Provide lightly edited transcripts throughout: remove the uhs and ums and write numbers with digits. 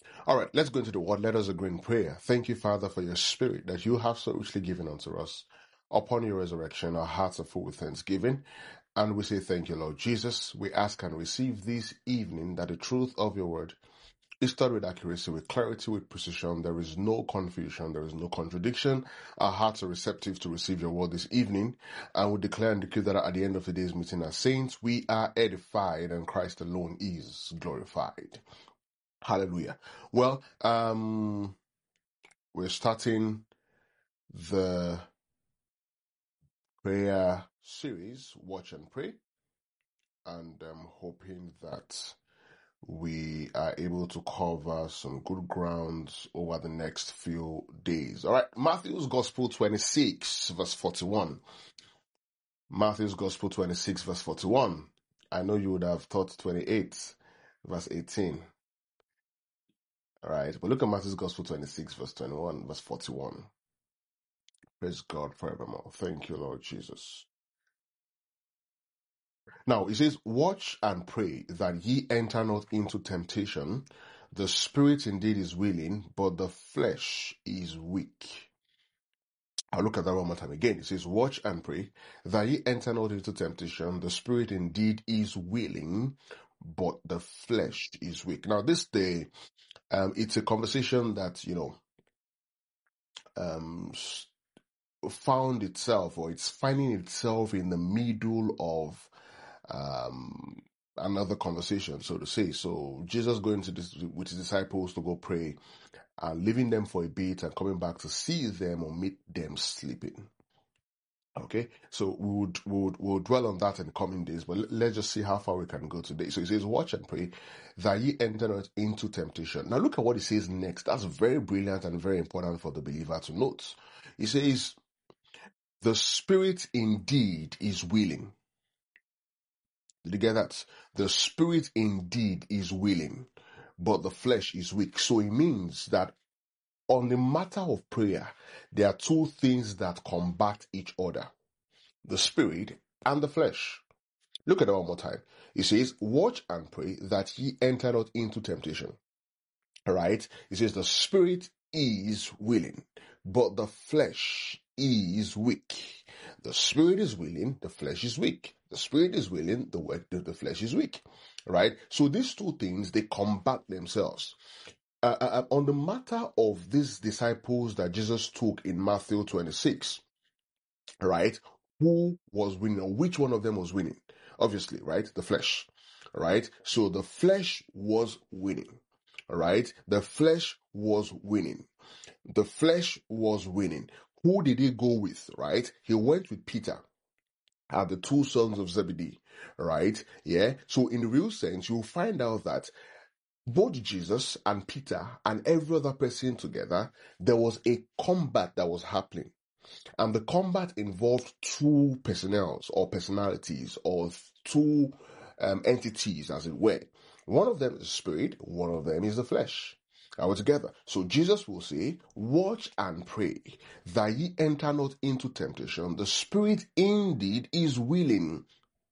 All right, let's go into the word. Let us agree in prayer. Thank you, Father, for your spirit that you have so richly given unto us. Upon your resurrection, our hearts are full with thanksgiving. And we say thank you, Lord Jesus. We ask and receive this evening that the truth of your word is taught with accuracy, with clarity, with precision. There is no confusion. There is no contradiction. Our hearts are receptive to receive your word this evening. And we declare and decree that at the end of today's meeting as saints, we are edified and Christ alone is glorified. Hallelujah. Well, we're starting the prayer series, Watch and Pray, and I'm hoping that we are able to cover some good grounds over the next few days. All right, Matthew's Gospel 26, verse 41. Matthew's Gospel 26, verse 41. I know you would have thought 28, verse 18. All right, but look at Matthew's Gospel 26, verse 21, verse 41. Praise God forevermore. Thank you, Lord Jesus. Now, it says, watch and pray that ye enter not into temptation. The spirit indeed is willing, but the flesh is weak. I'll look at that one more time again. It says, watch and pray that ye enter not into temptation. The spirit indeed is willing, but the flesh is weak. Now, this day, it's a conversation that, found itself, or it's finding itself in the middle of another conversation, so to say. So Jesus going to this with his disciples to go pray, and leaving them for a bit and coming back to see them or meet them sleeping. Okay, so we'll dwell on that in coming days, but let's just see how far we can go today. So he says, watch and pray that ye enter not into temptation. Now look at what he says next. That's very brilliant and very important for the believer to note. He says, the spirit indeed is willing. Did you get that? The spirit indeed is willing, but the flesh is weak. So it means that on the matter of prayer, there are two things that combat each other: the spirit and the flesh. Look at that one more time. It says, watch and pray that ye enter not into temptation. All right? It says, the spirit is willing, but the flesh is weak. The spirit is willing, the flesh is weak. The spirit is willing, the flesh is weak. Right? So these two things, they combat themselves. On the matter of these disciples that Jesus took in Matthew 26, right? Who was winning, or which one of them was winning? Obviously, right? The flesh, right? So the flesh was winning, right? The flesh was winning. The flesh was winning. Who did he go with, right? He went with Peter and the two sons of Zebedee, right? Yeah. So in the real sense, you'll find out that both Jesus and Peter and every other person together, there was a combat that was happening. And the combat involved two personnels or personalities, or two entities, as it were. One of them is the spirit, one of them is the flesh. Are together? So Jesus will say, watch and pray that ye enter not into temptation. The spirit indeed is willing,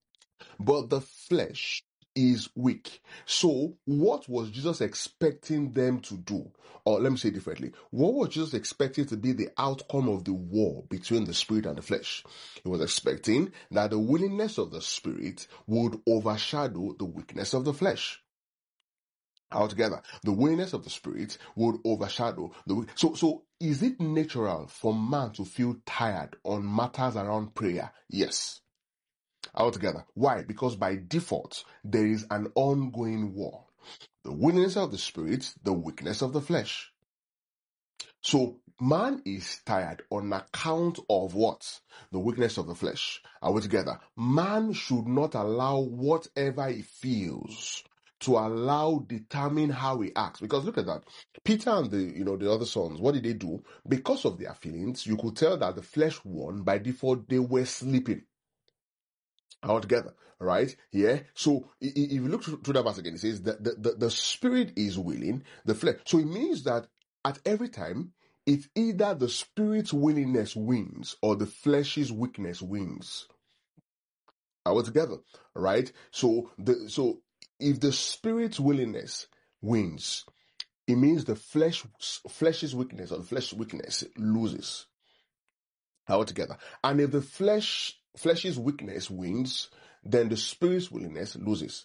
but the flesh is weak. So what was Jesus expecting them to do? Or let me say it differently. What was Jesus expecting to be the outcome of the war between the spirit and the flesh? He was expecting that the willingness of the spirit would overshadow the weakness of the flesh. Altogether, the willingness of the spirit would overshadow the so is it natural for man to feel tired on matters around prayer? Yes. Altogether. Why? Because by default, there is an ongoing war. The willingness of the spirit, the weakness of the flesh. So man is tired on account of what? The weakness of the flesh. Are we together? Man should not allow whatever he feels to determine how he acts. Because look at that. Peter and the other sons, what did they do? Because of their feelings, you could tell that the flesh won. By default, they were sleeping. Altogether, right? Yeah. So if you look through that verse again, it says that the spirit is willing, the flesh. So it means that at every time, it's either the spirit's willingness wins or the flesh's weakness wins. Altogether, right? So if the spirit's willingness wins, it means the flesh's weakness or the flesh's weakness loses altogether. And if the flesh's weakness wins, then the spirit's willingness loses.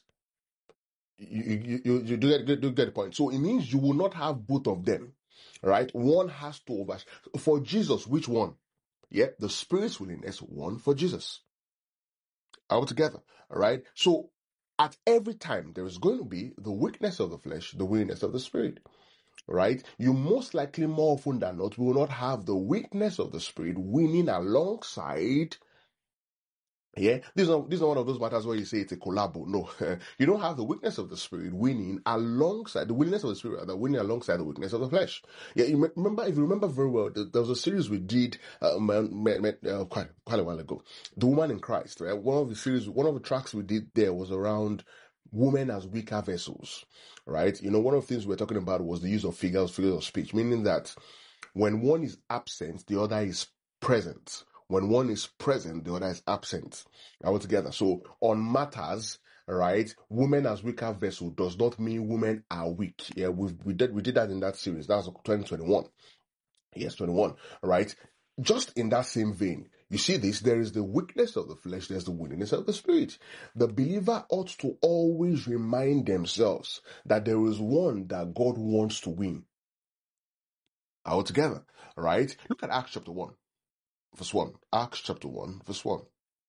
You do get the point. So it means you will not have both of them, right? One has to for Jesus. Which one? Yeah, the spirit's willingness won for Jesus altogether. All right. So at every time there is going to be the weakness of the flesh, the willingness of the spirit. Right? You most likely, more often than not, will not have the weakness of the spirit winning alongside. Yeah, this is not one of those matters where you say it's a collabo. No, you don't have the weakness of the spirit winning alongside the weakness of the spirit, the winning alongside the weakness of the flesh. Yeah, remember, if you remember very well, there was a series we did quite a while ago, The Woman in Christ. Right, one of the tracks we did there was around women as weaker vessels. Right, one of the things we were talking about was the use of figures of speech, meaning that when one is absent, the other is present. When one is present, the other is absent. Altogether. So on matters, right, women as weaker vessel does not mean women are weak. Yeah, we did that in that series. That was 2021. Yes, 21. Right. Just in that same vein, you see this, there is the weakness of the flesh, there's the willingness of the spirit. The believer ought to always remind themselves that there is one that God wants to win altogether. Right? Look at Acts chapter 1. Verse 1. Acts chapter 1, verse 1.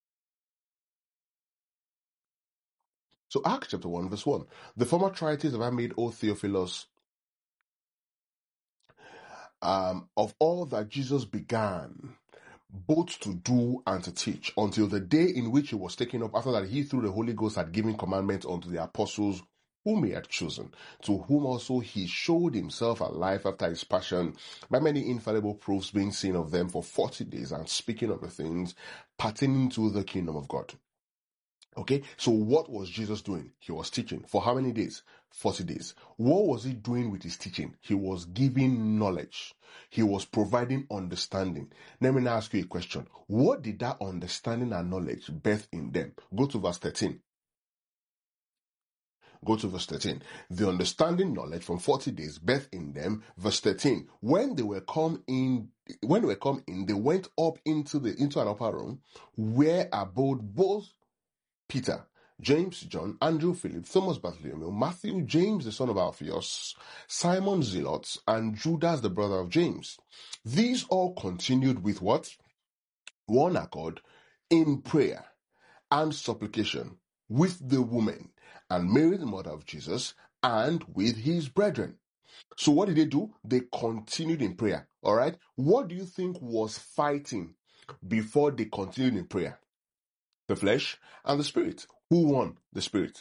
So Acts chapter 1, verse 1. The former treatise have I made, O Theophilus, of all that Jesus began, both to do and to teach, until the day in which he was taken up, after that he through the Holy Ghost had given commandments unto the apostles whom he had chosen, to whom also he showed himself alive after his passion, by many infallible proofs being seen of them for 40 days, and speaking of the things pertaining to the kingdom of God. Okay, so what was Jesus doing? He was teaching. For how many days? 40 days. What was he doing with his teaching? He was giving knowledge. He was providing understanding. Let me now ask you a question. What did that understanding and knowledge birth in them? Go to verse 13. Go to verse 13. The understanding knowledge from 40 days birth in them. Verse 13. When they come in, they went up into an upper room where abode both Peter, James, John, Andrew, Philip, Thomas, Bartholomew, Matthew, James, the son of Alphaeus, Simon Zealot, and Judas, the brother of James. These all continued with what? One accord in prayer and supplication with the woman and Mary, the mother of Jesus, and with his brethren. So what did they do? They continued in prayer. All right. What do you think was fighting before they continued in prayer? The flesh and the spirit. Who won? The spirit.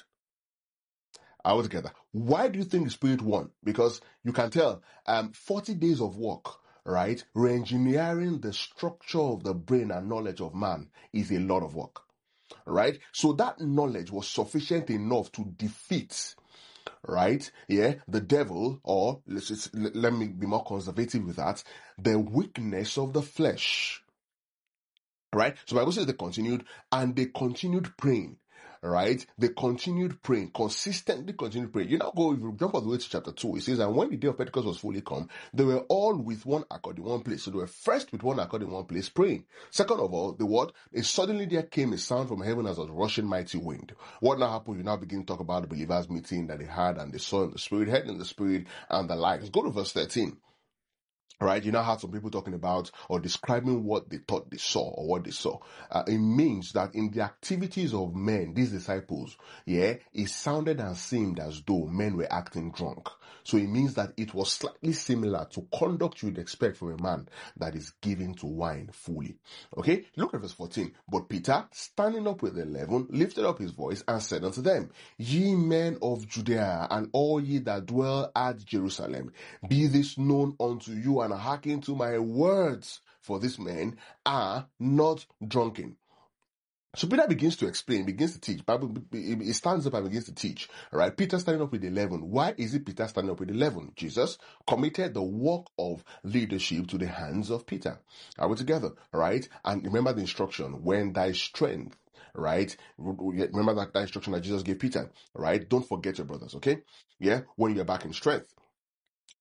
All together. Why do you think the spirit won? Because you can tell 40 days of work, right? Re-engineering the structure of the brain and knowledge of man is a lot of work, right? So that knowledge was sufficient enough to defeat, right? Yeah, the devil, or let me be more conservative with that, the weakness of the flesh. Right? So the Bible says they continued praying. Right? They continued praying, consistently continued praying. You now go, if you jump all the way to chapter 2, it says, and when the day of Pentecost was fully come, they were all with one accord in one place. So they were first with one accord in one place praying. Second of all, the word, suddenly there came a sound from heaven as a rushing mighty wind. What now happened? You now begin to talk about the believers' meeting that they had and they saw in the spirit, heard in the spirit, and the like. Let's go to verse 13. Right, you now had some people talking about or describing what they thought they saw or what they saw. It means that in the activities of men, these disciples, it sounded and seemed as though men were acting drunk. So it means that it was slightly similar to conduct you'd expect from a man that is given to wine fully. Okay, look at verse 14. But Peter, standing up with the 11, lifted up his voice and said unto them, Ye men of Judea, and all ye that dwell at Jerusalem, be this known unto you, and hearken to my words, for these men are not drunken. So Peter begins to explain, begins to teach. Bible, he stands up and begins to teach. Right? Peter standing up with 11. Why is it Peter standing up with 11? Jesus committed the work of leadership to the hands of Peter. Are we together? Right? And remember the instruction, when thy strength, right? Remember that instruction that Jesus gave Peter, right? Don't forget your brothers, okay? Yeah? When you're back in strength.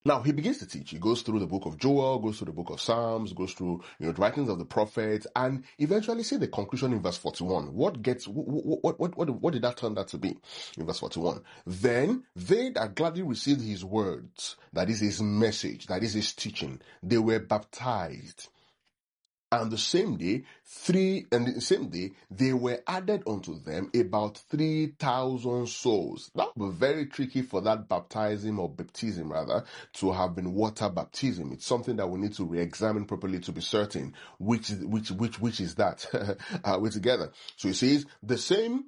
Now he begins to teach. He goes through the book of Joel, goes through the book of Psalms, goes through the writings of the prophets, and eventually see the conclusion in verse 41. What did that turn out to be in verse 41? Then they that gladly received his words, that is his message, that is his teaching, they were baptized. And the same day, they were added unto them about 3,000 souls. That would be very tricky for that baptism to have been water baptism. It's something that we need to re-examine properly to be certain which is that. We're together. So it says the same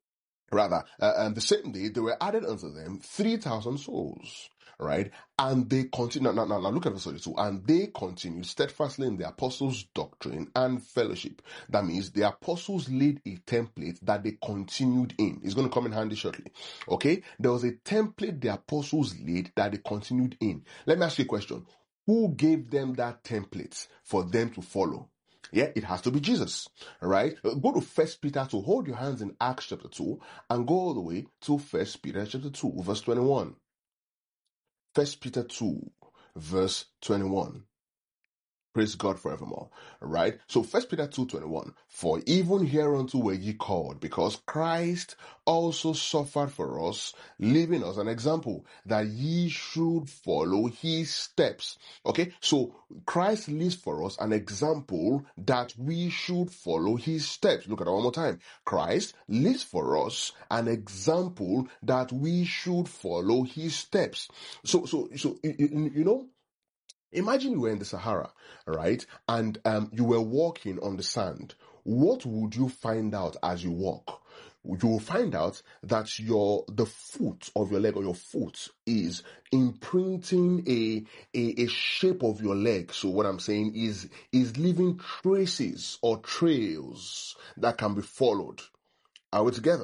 day they were added unto them 3,000 souls. Right? And they continue. Now look at verse 32. And they continued steadfastly in the apostles' doctrine and fellowship. That means the apostles laid a template that they continued in. It's going to come in handy shortly. Okay? There was a template the apostles laid that they continued in. Let me ask you a question. Who gave them that template for them to follow? Yeah, it has to be Jesus, right? Go to First Peter 2. Hold your hands in Acts chapter 2 and go all the way to First Peter chapter 2, verse 21. First Peter 2, verse 21. Praise God forevermore. Right? So 1 Peter 2:21. For even hereunto were ye called, because Christ also suffered for us, leaving us an example, that ye should follow his steps. Okay? So Christ leaves for us an example that we should follow his steps. Look at it one more time. Christ leaves for us an example that we should follow his steps. So you know, imagine you were in the Sahara, right? And you were walking on the sand. What would you find out as you walk? You will find out that the foot of your leg or your foot is imprinting a shape of your leg. So what I'm saying is leaving traces or trails that can be followed. Are we together?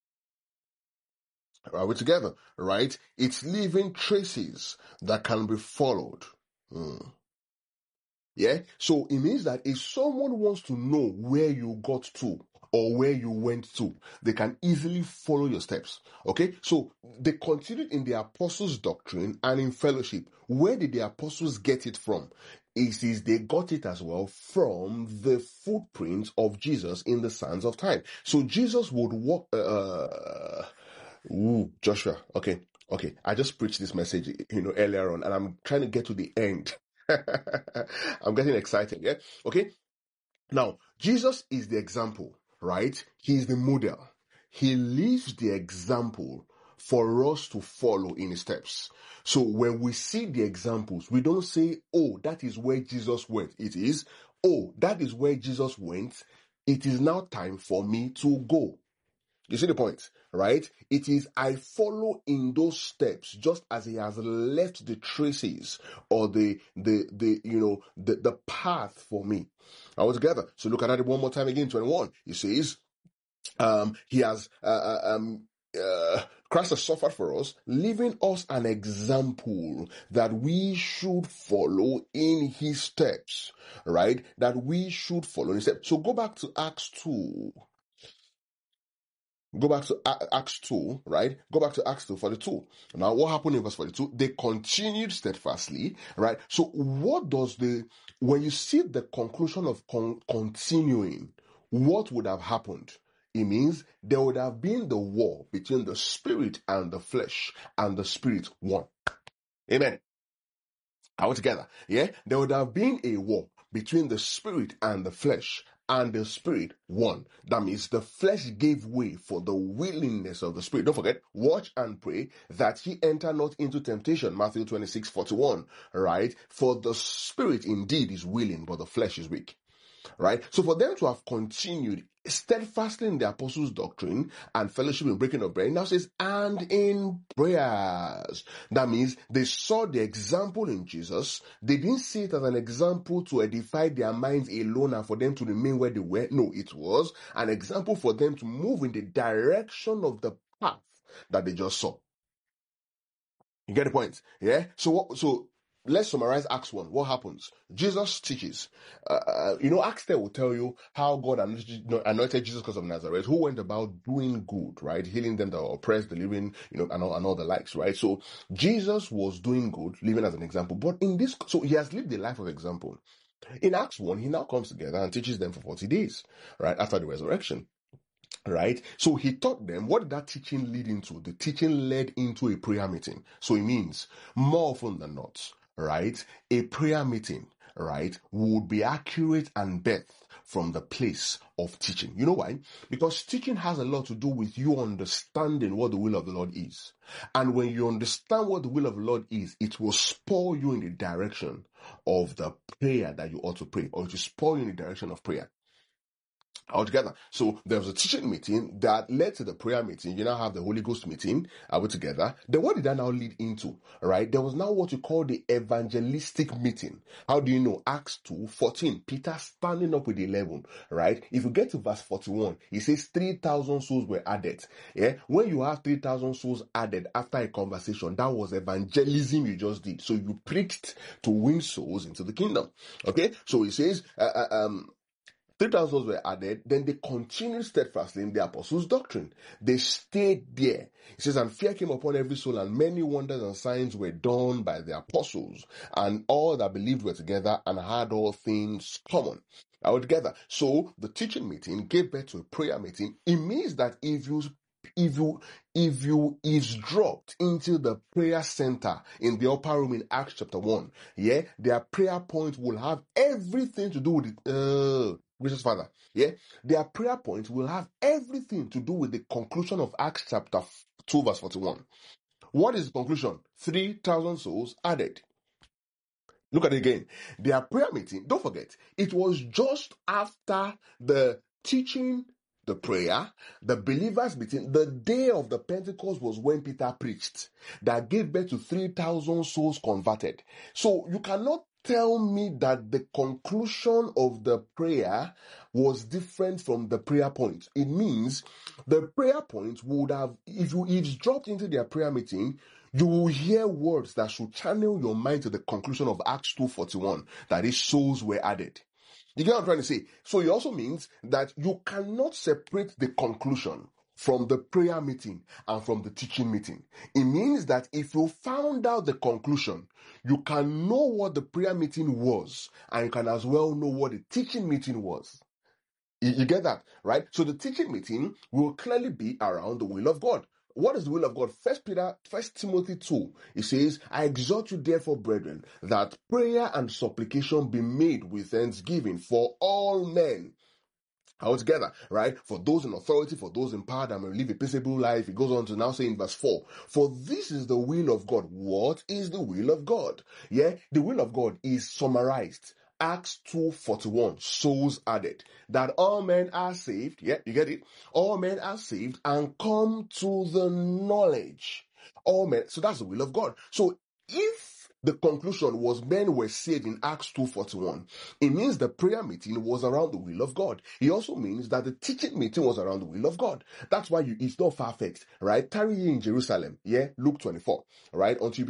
Are we together? Right? It's leaving traces that can be followed. Yeah. So it means that if someone wants to know where you got to or where you went to, they can easily follow your steps. Okay. So they continued in the apostles' doctrine and in fellowship. Where did the apostles get it from? It says they got it as well from the footprints of Jesus in the sands of time. So Jesus would walk, Joshua. Okay. I just preached this message, earlier on, and I'm trying to get to the end. I'm getting excited, yeah? Okay? Now, Jesus is the example, right? He is the model. He leaves the example for us to follow in his steps. So when we see the examples, we don't say, oh, that is where Jesus went. It is, oh, that is where Jesus went. It is now time for me to go. You see the point, right? It is, I follow in those steps, just as he has left the traces or the path for me. Are we together? So look at it one more time again, 21. He says, Christ has suffered for us, leaving us an example that we should follow in his steps, right? That we should follow in his steps. So go back to Acts 2. Go back to Acts 2, right? Go back to Acts 2:42. Now, what happened in verse 42? They continued steadfastly, right? So when you see the conclusion of continuing, what would have happened? It means there would have been the war between the spirit and the flesh, and the spirit won. Amen. Are we together? Yeah? There would have been a war between the spirit and the flesh, and the spirit won. That means the flesh gave way for the willingness of the spirit. Don't forget, watch and pray that ye enter not into temptation. Matthew 26:41, right? For the spirit indeed is willing, but the flesh is weak. Right? So for them to have continued steadfastly in the apostles' doctrine and fellowship in breaking of bread, now says, and in prayers. That means they saw the example in Jesus. They didn't see it as an example to edify their minds alone and for them to remain where they were. No, it was an example for them to move in the direction of the path that they just saw. You get the point? Yeah? So let's summarize Acts 1. What happens? Jesus teaches. Acts 10 will tell you how God anointed Jesus Christ of Nazareth, who went about doing good, right? Healing them that were oppressed, delivering, and all the likes, right? So Jesus was doing good, living as an example. But so he has lived a life of example. In Acts 1, he now comes together and teaches them for 40 days, right? After the resurrection. Right? So he taught them. What did that teaching lead into? The teaching led into a prayer meeting. So it means more often than not, right? A prayer meeting, right, would be accurate and birth from the place of teaching. You know why? Because teaching has a lot to do with you understanding what the will of the Lord is. And when you understand what the will of the Lord is, it will spur you in the direction of the prayer that you ought to pray, or it will spur you in the direction of prayer. Altogether. So there was a teaching meeting that led to the prayer meeting. You now have the Holy Ghost meeting. Are we together? Then what did that now lead into? Right? There was now what you call the evangelistic meeting. How do you know? Acts 2:14. Peter standing up with 11. Right? If you get to verse 41, he says 3,000 souls were added. Yeah? When you have 3,000 souls added after a conversation, that was evangelism you just did. So you preached to win souls into the kingdom. Okay? So he says, 3,000 were added, then they continued steadfastly in the apostles' doctrine. They stayed there. It says, and fear came upon every soul, and many wonders and signs were done by the apostles, and all that believed were together and had all things common. All together. So the teaching meeting gave birth to a prayer meeting. It means that if you eavesdropped into the prayer center in the upper room in Acts chapter 1, yeah, their prayer point will have everything to do with it. Gracious Father, yeah, their prayer point will have everything to do with the conclusion of Acts chapter 2 verse 41. What is the conclusion? 3,000 souls added. Look at it again. Their prayer meeting, don't forget, it was just after the teaching, the prayer, the believers meeting, the day of the Pentecost was when Peter preached, that gave birth to 3,000 souls converted. So you cannot tell me that the conclusion of the prayer was different from the prayer point. It means the prayer point would have, if you eavesdropped into their prayer meeting, you will hear words that should channel your mind to the conclusion of Acts 2:41, that is, souls were added. You get what I'm trying to say? So it also means that you cannot separate the conclusion from the prayer meeting and from the teaching meeting. It means that if you found out the conclusion, you can know what the prayer meeting was, and you can as well know what the teaching meeting was. You get that, right? So the teaching meeting will clearly be around the will of God. What is the will of God? First Timothy 2, it says, I exhort you therefore, brethren, that prayer and supplication be made with thanksgiving for all men. All together, right? For those in authority, for those in power that may live a peaceable life. It goes on to now say in verse 4, for this is the will of God. What is the will of God? Yeah, the will of God is summarized. Acts 2:41, souls added. That all men are saved. Yeah, you get it? All men are saved and come to the knowledge. All men. So that's the will of God. So if the conclusion was men were saved in Acts 2:41, it means the prayer meeting was around the will of God. It also means that the teaching meeting was around the will of God. That's why it's not far-fetched, right? Tarry ye in Jerusalem, yeah, Luke 24, right? Until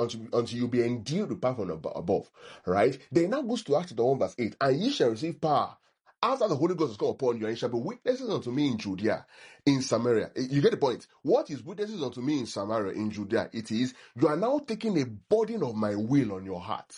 you be endued with power from above, right? Then now goes to Acts 1 verse 8, and ye shall receive power after the Holy Ghost has come upon you, and you shall be witnesses unto me in Judea, in Samaria. You get the point. What is witnesses unto me in Samaria, in Judea? It is, you are now taking a burden of my will on your heart.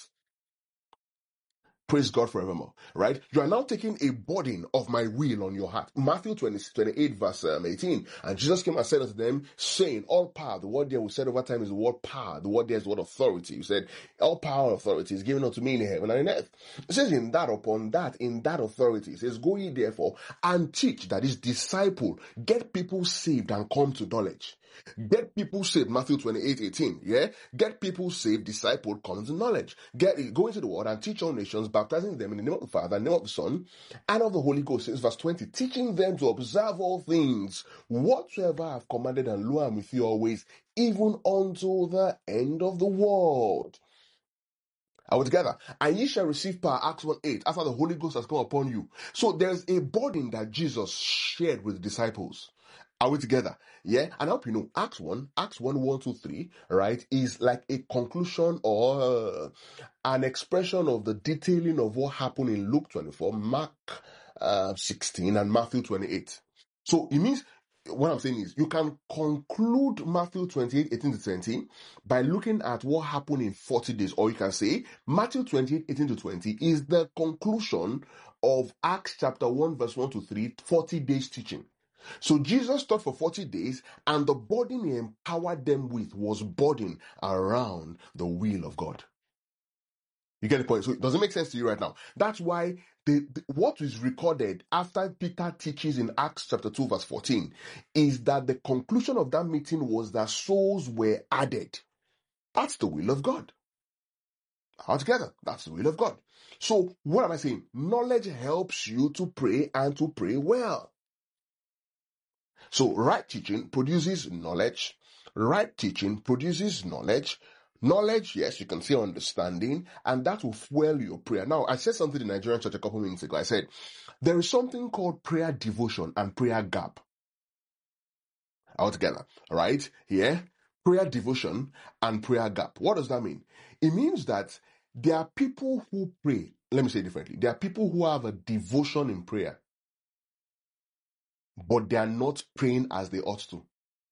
Praise God forevermore, right? You are now taking a burden of my will on your heart. Matthew 28 verse 18. And Jesus came and said unto them, saying, all power, the word there we said over time is the word power. The word there is the word authority. He said, all power and authority is given unto me in heaven and in earth. It says in that authority, it says, go ye therefore and teach, that is disciple, get people saved and come to knowledge. Get people saved, Matthew 28:18. Yeah? Get people saved, disciple, come to knowledge. Go into the world and teach all nations, baptizing them in the name of the Father, name of the Son, and of the Holy Ghost. Since verse 20, teaching them to observe all things, whatsoever I have commanded, and lo, I am with you always, even unto the end of the world. Are we together? And ye shall receive power, Acts 1:8, after the Holy Ghost has come upon you. So there's a burden that Jesus shared with the disciples. Are we together? Yeah. And I hope you know Acts 1, 1, 2, 3, right, is like a conclusion or an expression of the detailing of what happened in Luke 24, Mark 16, and Matthew 28. So it means, what I'm saying is, you can conclude Matthew 28, 18 to 20 by looking at what happened in 40 days. Or you can say Matthew 28, 18 to 20 is the conclusion of Acts chapter 1, verse 1 to 3, 40 days teaching. So Jesus taught for 40 days, and the burden he empowered them with was burden around the will of God. You get the point? So it doesn't make sense to you right now. That's why what is recorded after Peter teaches in Acts chapter 2 verse 14 is that the conclusion of that meeting was that souls were added. That's the will of God. Altogether, that's the will of God. So what am I saying? Knowledge helps you to pray and to pray well. So right teaching produces knowledge. Right teaching produces knowledge. Knowledge, yes, you can say understanding, and that will fuel your prayer. Now, I said something in the Nigerian church a couple minutes ago. I said, there is something called prayer devotion and prayer gap. Altogether, right? Here, prayer devotion and prayer gap. What does that mean? It means that there are people who pray. Let me say it differently. There are people who have a devotion in prayer, but they are not praying as they ought to.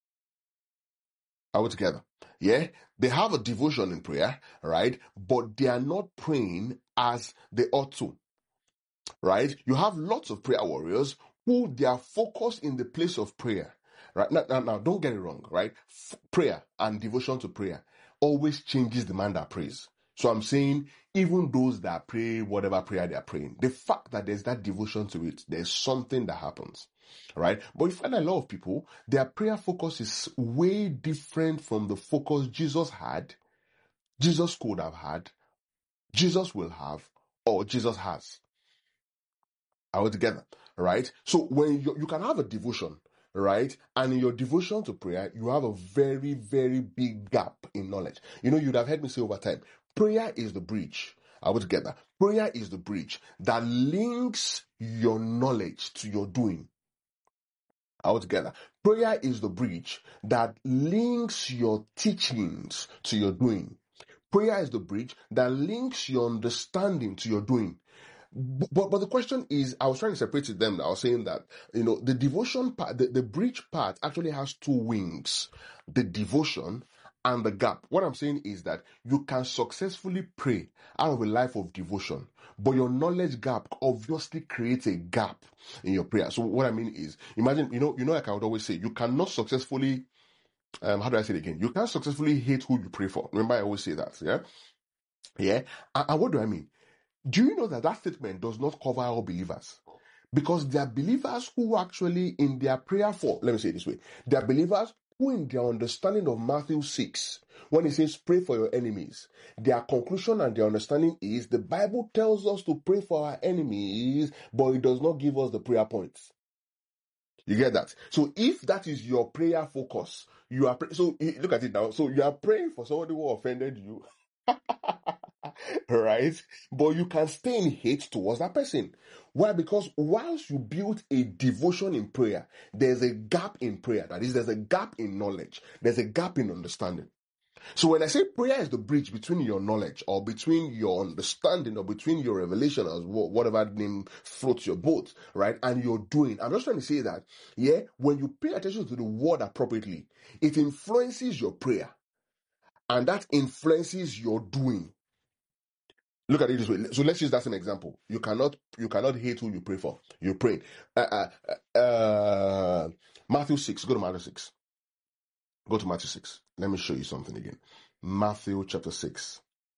Are we together? Yeah, they have a devotion in prayer, right? But they are not praying as they ought to, right? You have lots of prayer warriors who they are focused in the place of prayer, right? Now don't get it wrong, right? Prayer and devotion to prayer always changes the man that prays. So I'm saying, even those that pray whatever prayer they are praying, the fact that there's that devotion to it, there's something that happens, right? But you find a lot of people, their prayer focus is way different from the focus Jesus had, Jesus could have had, Jesus will have, or Jesus has. Are we together? Right? So when you can have a devotion, right? And in your devotion to prayer, you have a very, very big gap in knowledge. You'd have heard me say over time, prayer is the bridge. Are we together? Prayer is the bridge that links your knowledge to your doing. Are we together? Prayer is the bridge that links your teachings to your doing. Prayer is the bridge that links your understanding to your doing. But the question is, I was trying to separate them. I was saying that, the devotion part, the bridge part actually has two wings, the devotion and the gap. What I'm saying is that you can successfully pray out of a life of devotion, but your knowledge gap obviously creates a gap in your prayer. So what I mean is, imagine, like I would always say, you cannot successfully, how do I say it again? You can't successfully hate who you pray for. Remember, I always say that, yeah? Yeah? And what do I mean? Do you know that statement does not cover all believers? Because there are believers who actually in their prayer for, let me say it this way, there are believers who in their understanding of Matthew 6, when it says pray for your enemies, their conclusion and their understanding is the Bible tells us to pray for our enemies, but it does not give us the prayer points. You get that? So if that is your prayer focus, you are, so look at it now. So you are praying for somebody who offended you. Right? But you can stay in hate towards that person. Why? Because whilst you build a devotion in prayer, there's a gap in prayer. That is, there's a gap in knowledge. There's a gap in understanding. So when I say prayer is the bridge between your knowledge or between your understanding or between your revelation, as whatever name floats your boat, right? And you're doing, I'm just trying to say that, yeah, when you pay attention to the word appropriately, it influences your prayer. And that influences your doing. Look at it this way. So let's use that as an example. You cannot hate who you pray for. You pray. Matthew 6. Go to Matthew 6. Go to Matthew 6. Let me show you something again. Matthew chapter 6.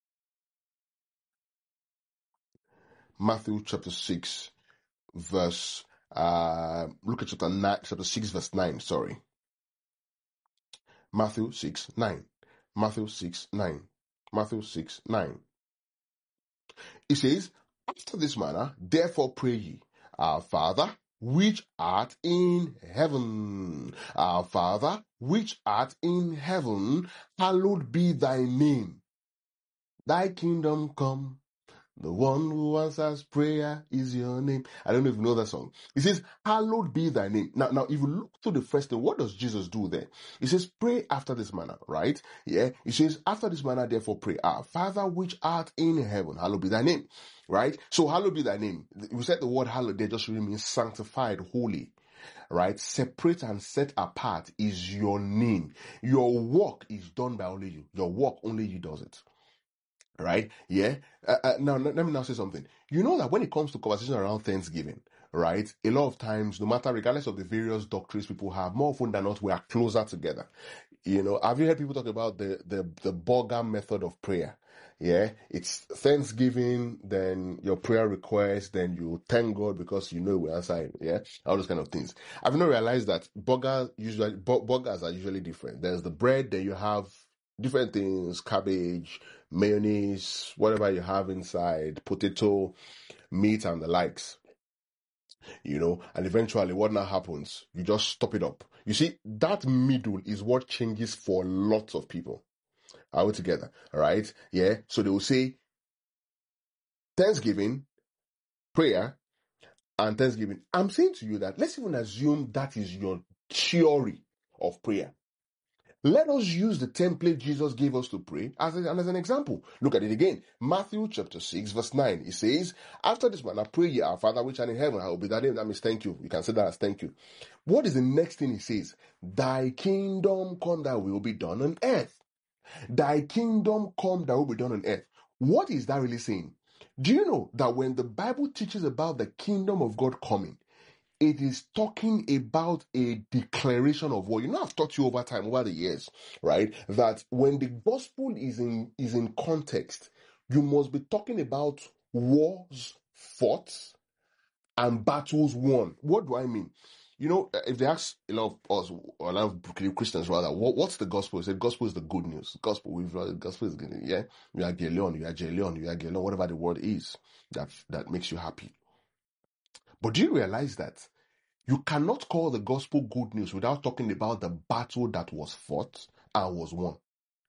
Matthew chapter 6 verse look at chapter 6 verse 9, sorry. Matthew 6, 9. Matthew 6, 9. Matthew 6, 9. It says, after this manner, therefore pray ye, our Father, which art in heaven. Our Father, which art in heaven, hallowed be thy name. Thy kingdom come, The one who answers prayer is your name. I don't know if you know that song. It says, hallowed be thy name. Now, if you look to the first thing, what does Jesus do there? He says, pray after this manner, right? Yeah. He says, after this manner, therefore pray. Our Father which art in heaven, hallowed be thy name, right? So hallowed be thy name. We said the word hallowed there just really means sanctified, holy, right? Separate and set apart is your name. Your work is done by only you. Your work, only you does it. Right? Yeah. Now, let me now say something. You know that when it comes to conversation around Thanksgiving, right? A lot of times, no matter, regardless of the various doctrines people have, more often than not, we are closer together. You know, have you heard people talk about the Burger method of prayer? Yeah. It's Thanksgiving, then your prayer request, then you thank God because you know we're outside. Yeah. All those kind of things. I've not realized that burgers are usually different. There's the bread, then you have different things, cabbage, mayonnaise, whatever you have inside, potato, meat, and the likes, you know, and eventually what now happens? You just stop it up. You see, that middle is what changes for lots of people. Are we together? All right. Yeah. So they will say Thanksgiving, prayer, and Thanksgiving. I'm saying to you that let's even assume that is your theory of prayer. Let us use the template Jesus gave us to pray as an example. Look at it again. Matthew chapter 6 verse 9. It says, after this manner, pray ye, our Father which art in heaven. Hallowed be thy name. That means thank you. You can say that as thank you. What is the next thing he says? Thy kingdom come, thy will be done on earth. Thy kingdom come, thy will be done on earth. What is that really saying? Do you know that when the Bible teaches about the kingdom of God coming, it is talking about a declaration of war. You know, I've taught you over time, over the years, right? That when the gospel is in context, you must be talking about wars fought and battles won. What do I mean? You know, if they ask a lot of us, or a lot of Christians rather, what's the gospel? They say gospel is the good news. Gospel is good news. Yeah, you are Gelion, whatever the word is that makes you happy. But do you realize that you cannot call the gospel good news without talking about the battle that was fought and was won?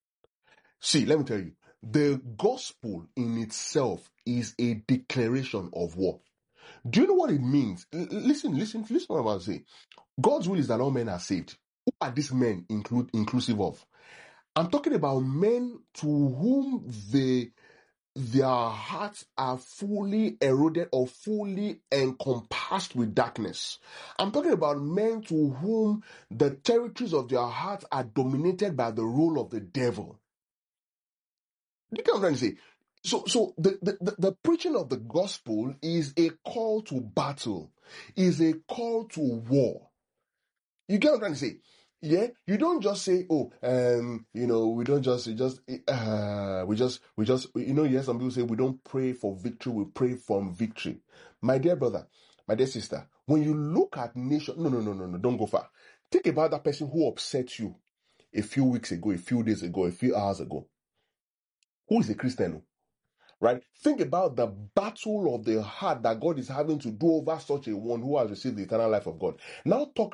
See, let me tell you, the gospel in itself is a declaration of war. Do you know what it means? Listen to what I'm about to say. God's will is that all men are saved. Who are these men inclusive of? I'm talking about men to whom their hearts are fully eroded or fully encompassed with darkness. I'm talking about men to whom the territories of their hearts are dominated by the rule of the devil. Do you get what I'm trying to say? So the preaching of the gospel is a call to battle, is a call to war. You get what I'm trying to say? Yeah, you don't just say, oh, we don't just, you know, yes, some people say we don't pray for victory, we pray from victory. My dear brother, my dear sister, when you look at nation, no, don't go far. Think about that person who upset you a few weeks ago, a few days ago, a few hours ago. Who is a Christian? Right? Think about the battle of the heart that God is having to do over such a one who has received the eternal life of God. Now talk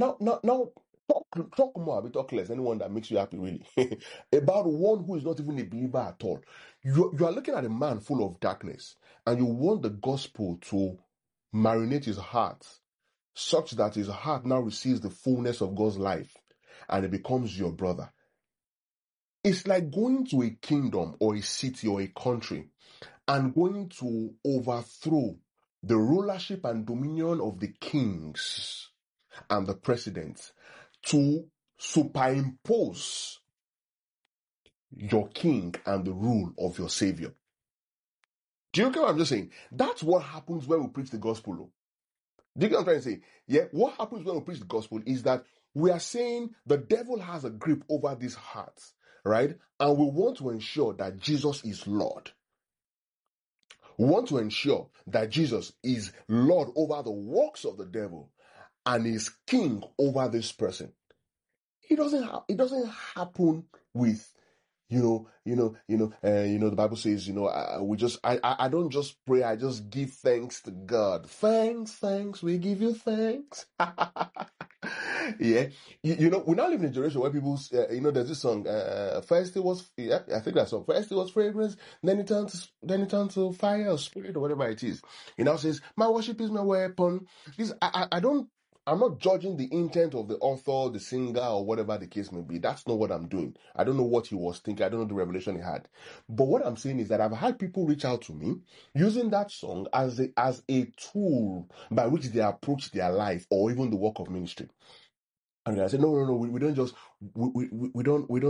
more, a bit talk less, anyone that makes you happy really. About one who is not even a believer at all. You are looking at a man full of darkness, and you want the gospel to marinate his heart such that his heart now receives the fullness of God's life and it becomes your brother. It's like going to a kingdom or a city or a country and going to overthrow the rulership and dominion of the kings and the presidents to superimpose your king and the rule of your savior. Do you get what I'm just saying? That's what happens when we preach the gospel. Do you get what I'm trying to say? Yeah, what happens when we preach the gospel is that we are saying the devil has a grip over these hearts, right? And we want to ensure that Jesus is Lord. We want to ensure that Jesus is Lord over the works of the devil and is king over this person. It doesn't happen with The Bible says, I don't just pray, I just give thanks to God. Thanks, we give you thanks. Yeah, we now live in a generation where people, there's this song. First it was, yeah, I think that song. First it was fragrance, then it turned to fire or spirit or whatever it is. It now says, "My worship is my weapon." I'm not judging the intent of the author, the singer, or whatever the case may be. That's not what I'm doing. I don't know what he was thinking. I don't know the revelation he had. But what I'm saying is that I've had people reach out to me using that song as a tool by which they approach their life or even the work of ministry. And I said, no, we don't just, we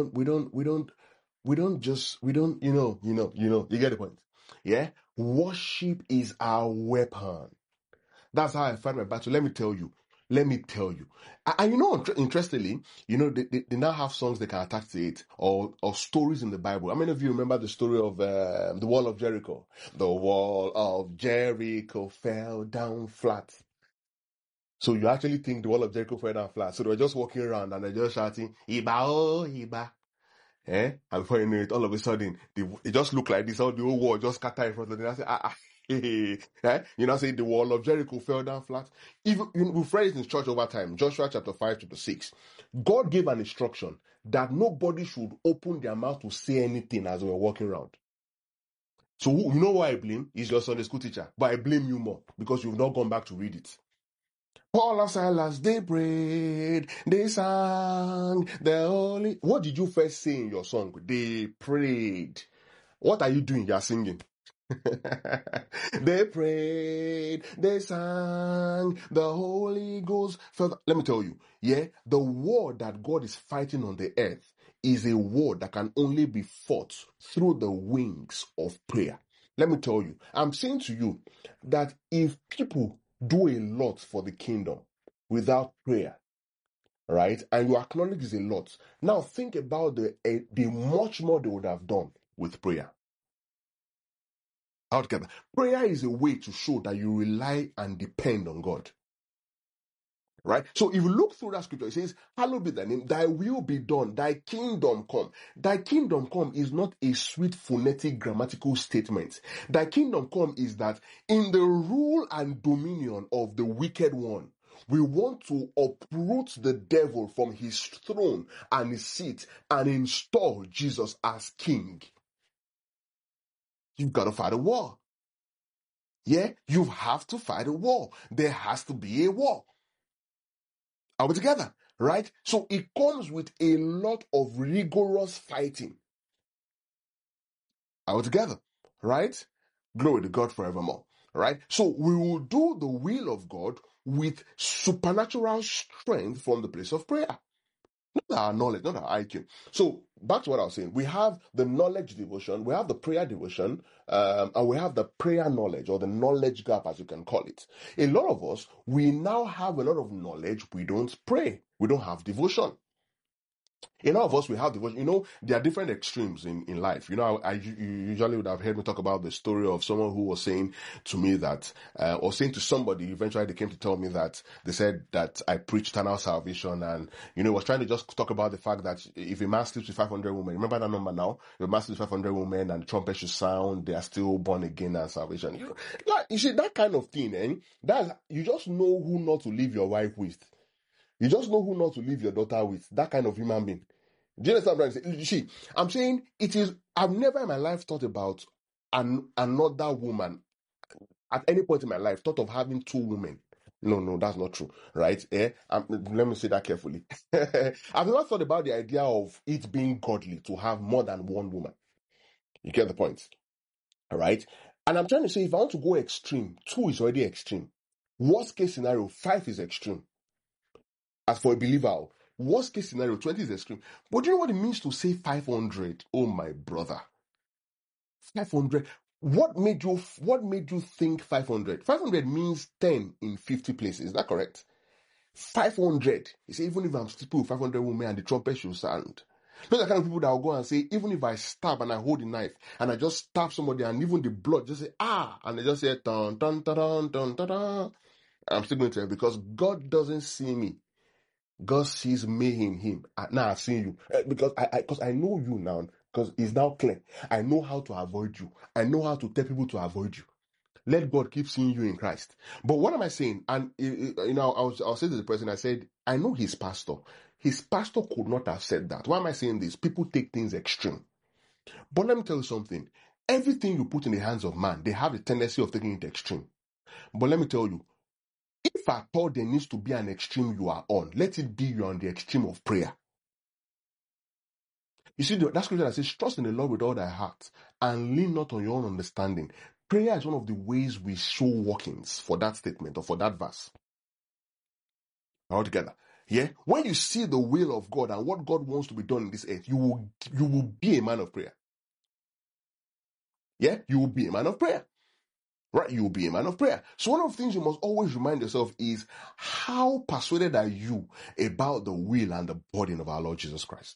don't just, you get the point. Yeah. Worship is our weapon. That's how I find my battle. Let me tell you. And interestingly, they now have songs they can attach to it or stories in the Bible. How many of you remember the story of the Wall of Jericho? The Wall of Jericho fell down flat. So you actually think the Wall of Jericho fell down flat. So they were just walking around and they're just shouting, Iba, oh, Iba. And before you know it, all of a sudden, it just looked like this, all the whole wall just scattered in front of them. I say, say the Wall of Jericho fell down flat. Even we've read it in church over time, Joshua chapter 5, chapter 6. God gave an instruction that nobody should open their mouth to say anything as they were walking around. So you know why I blame? He's your Sunday school teacher. But I blame you more because you've not gone back to read it. Paul and Silas, they prayed, they sang, the holy. What did you first say in your song? They prayed. What are you doing? You're singing. They prayed, they sang, the Holy Ghost fell. Let me tell you, the war that God is fighting on the earth is a war that can only be fought through the wings of prayer. Let me tell you, I'm saying to you that if people do a lot for the kingdom without prayer, right, and you acknowledge it's a lot, now think about the much more they would have done with prayer. Altogether, prayer is a way to show that you rely and depend on God. Right? So if you look through that scripture, it says, hallowed be thy name, thy will be done, thy kingdom come. Thy kingdom come is not a sweet phonetic grammatical statement. Thy kingdom come is that in the rule and dominion of the wicked one, we want to uproot the devil from his throne and his seat and install Jesus as king. You've got to fight a war. Yeah, you have to fight a war. There has to be a war. Are we together? Right? So it comes with a lot of rigorous fighting. Are we together? Right? Glory to God forevermore. Right? So we will do the will of God with supernatural strength from the place of prayer. Not our knowledge, not our IQ. So back to what I was saying. We have the knowledge devotion, we have the prayer devotion, and we have the prayer knowledge or the knowledge gap, as you can call it. A lot of us, we now have a lot of knowledge. We don't pray. We don't have devotion. A lot of us, we have devotion. There are different extremes in life. You usually would have heard me talk about the story of someone who was saying to me that, or saying to somebody, eventually they came to tell me that they said that I preach eternal salvation, and, was trying to just talk about the fact that if a man sleeps with 500 women, remember that number now? If a man sleeps with 500 women and the trumpet should sound, they are still born again and salvation. You see, that kind of thing, you just know who not to leave your wife with. You just know who not to leave your daughter with. That kind of human being. Do you understand what I'm saying? You see, I'm saying I've never in my life thought about another woman at any point in my life, thought of having two women. No, that's not true, right? Let me say that carefully. I've never thought about the idea of it being godly to have more than one woman. You get the point? All right? And I'm trying to say, if I want to go extreme, 2 is already extreme. Worst case scenario, 5 is extreme. As for a believer, worst case scenario, 20 is extreme. But do you know what it means to say 500? Oh, my brother. 500. What made you think 500? 500 means 10 in 50 places. Is that correct? 500. You say, even if I'm sleeping with 500 women and the trumpet should sound. Those are the kind of people that will go and say, even if I stab and I hold the knife and I just stab somebody and even the blood just say, ah, and they just say, dun, dun, dun, dun, dun, dun, dun. I'm still going to tell you because God doesn't see me. God sees me in him. Now I see you because I know you now. because it's now clear. I know how to avoid you. I know how to tell people to avoid you. Let God keep seeing you in Christ. But what am I saying? And I'll say to the person, I said, I know his pastor. His pastor could not have said that. Why am I saying this? People take things extreme. But let me tell you something. Everything you put in the hands of man, they have a tendency of taking it extreme. But let me tell you, if at all there needs to be an extreme you are on, let it be you're on the extreme of prayer. You see, that scripture that says, trust in the Lord with all thy heart and lean not on your own understanding. Prayer is one of the ways we show workings for that statement or for that verse. All together. Yeah. When you see the will of God and what God wants to be done in this earth, you will be a man of prayer. Yeah. You will be a man of prayer. Right? You will be a man of prayer. So one of the things you must always remind yourself is, how persuaded are you about the will and the burden of our Lord Jesus Christ?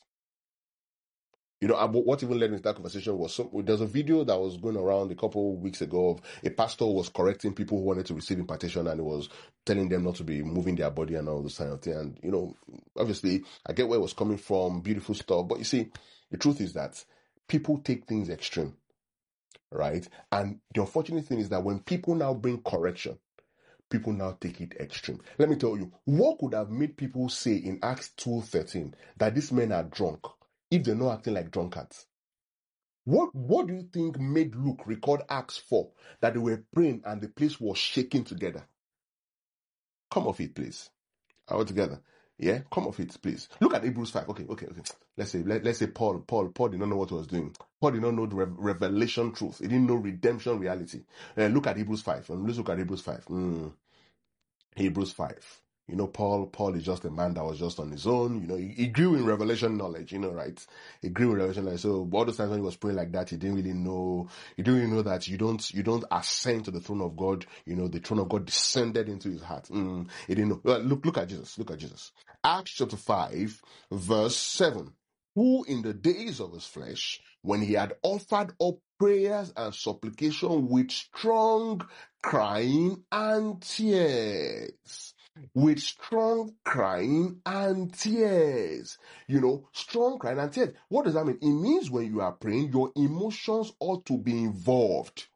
You know, what even led me to that conversation was there's a video that was going around a couple of weeks ago of a pastor who was correcting people who wanted to receive impartation, and he was telling them not to be moving their body and all this kind of thing. And, you know, obviously, I get where it was coming from, beautiful stuff. But you see, the truth is that people take things extreme, right? And the unfortunate thing is that when people now bring correction, people now take it extreme. Let me tell you, what could have made people say in Acts 2:13 that these men are drunk if they're not acting like drunkards? What do you think made Luke record Acts 4 that they were praying and the place was shaking together? Come off it, please. All together. Yeah, come off it, please. Look at Hebrews 5. Okay. Let's say Paul did not know what he was doing. Paul did not know the revelation truth. He didn't know redemption reality. Look at Hebrews 5. Let's look at Hebrews 5. Hebrews 5. You know, Paul is just a man that was just on his own. You know, he grew in revelation knowledge, you know, right? He grew in revelation knowledge. So all those times when he was praying like that, he didn't really know that you don't ascend to the throne of God. You know, the throne of God descended into his heart. He didn't know. Well, look at Jesus. Look at Jesus. Acts chapter 5, verse 7. Who in the days of his flesh, when he had offered up prayers and supplication with strong crying and tears. With strong crying and tears. You know, strong crying and tears. What does that mean? It means when you are praying, your emotions ought to be involved.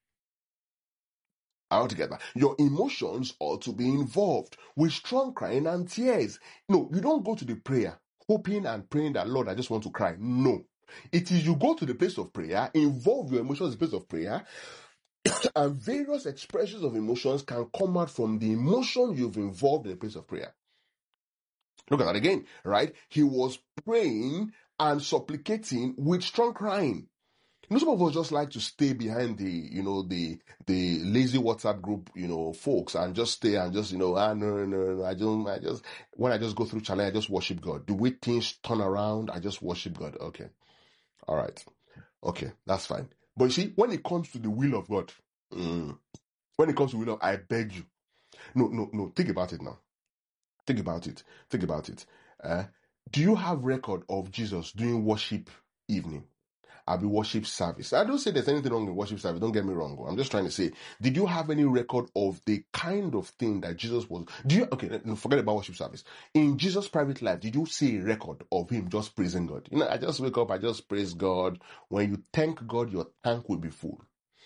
All together. Your emotions ought to be involved with strong crying and tears. No, you don't go to the prayer hoping and praying that, Lord, I just want to cry. No. It is you go to the place of prayer, involve your emotions in the place of prayer, and various expressions of emotions can come out from the emotion you've involved in the place of prayer. Look at that again, right? He was praying and supplicating with strong crying. You know, some of us just like to stay behind the lazy WhatsApp group, folks, and just stay and just, no, when I just go through challenge, I just worship God. The way things turn around, I just worship God. Okay. All right. Okay. That's fine. But you see, when it comes to the will of God, when it comes to will of, I beg you. No. Think about it now. Think about it. Do you have record of Jesus doing worship evening? I'll be worship service. I don't say there's anything wrong with worship service. Don't get me wrong. I'm just trying to say, did you have any record of the kind of thing that Jesus was? Forget about worship service. In Jesus' private life, did you see a record of him just praising God? I just wake up, I just praise God. When you thank God, your tank will be full.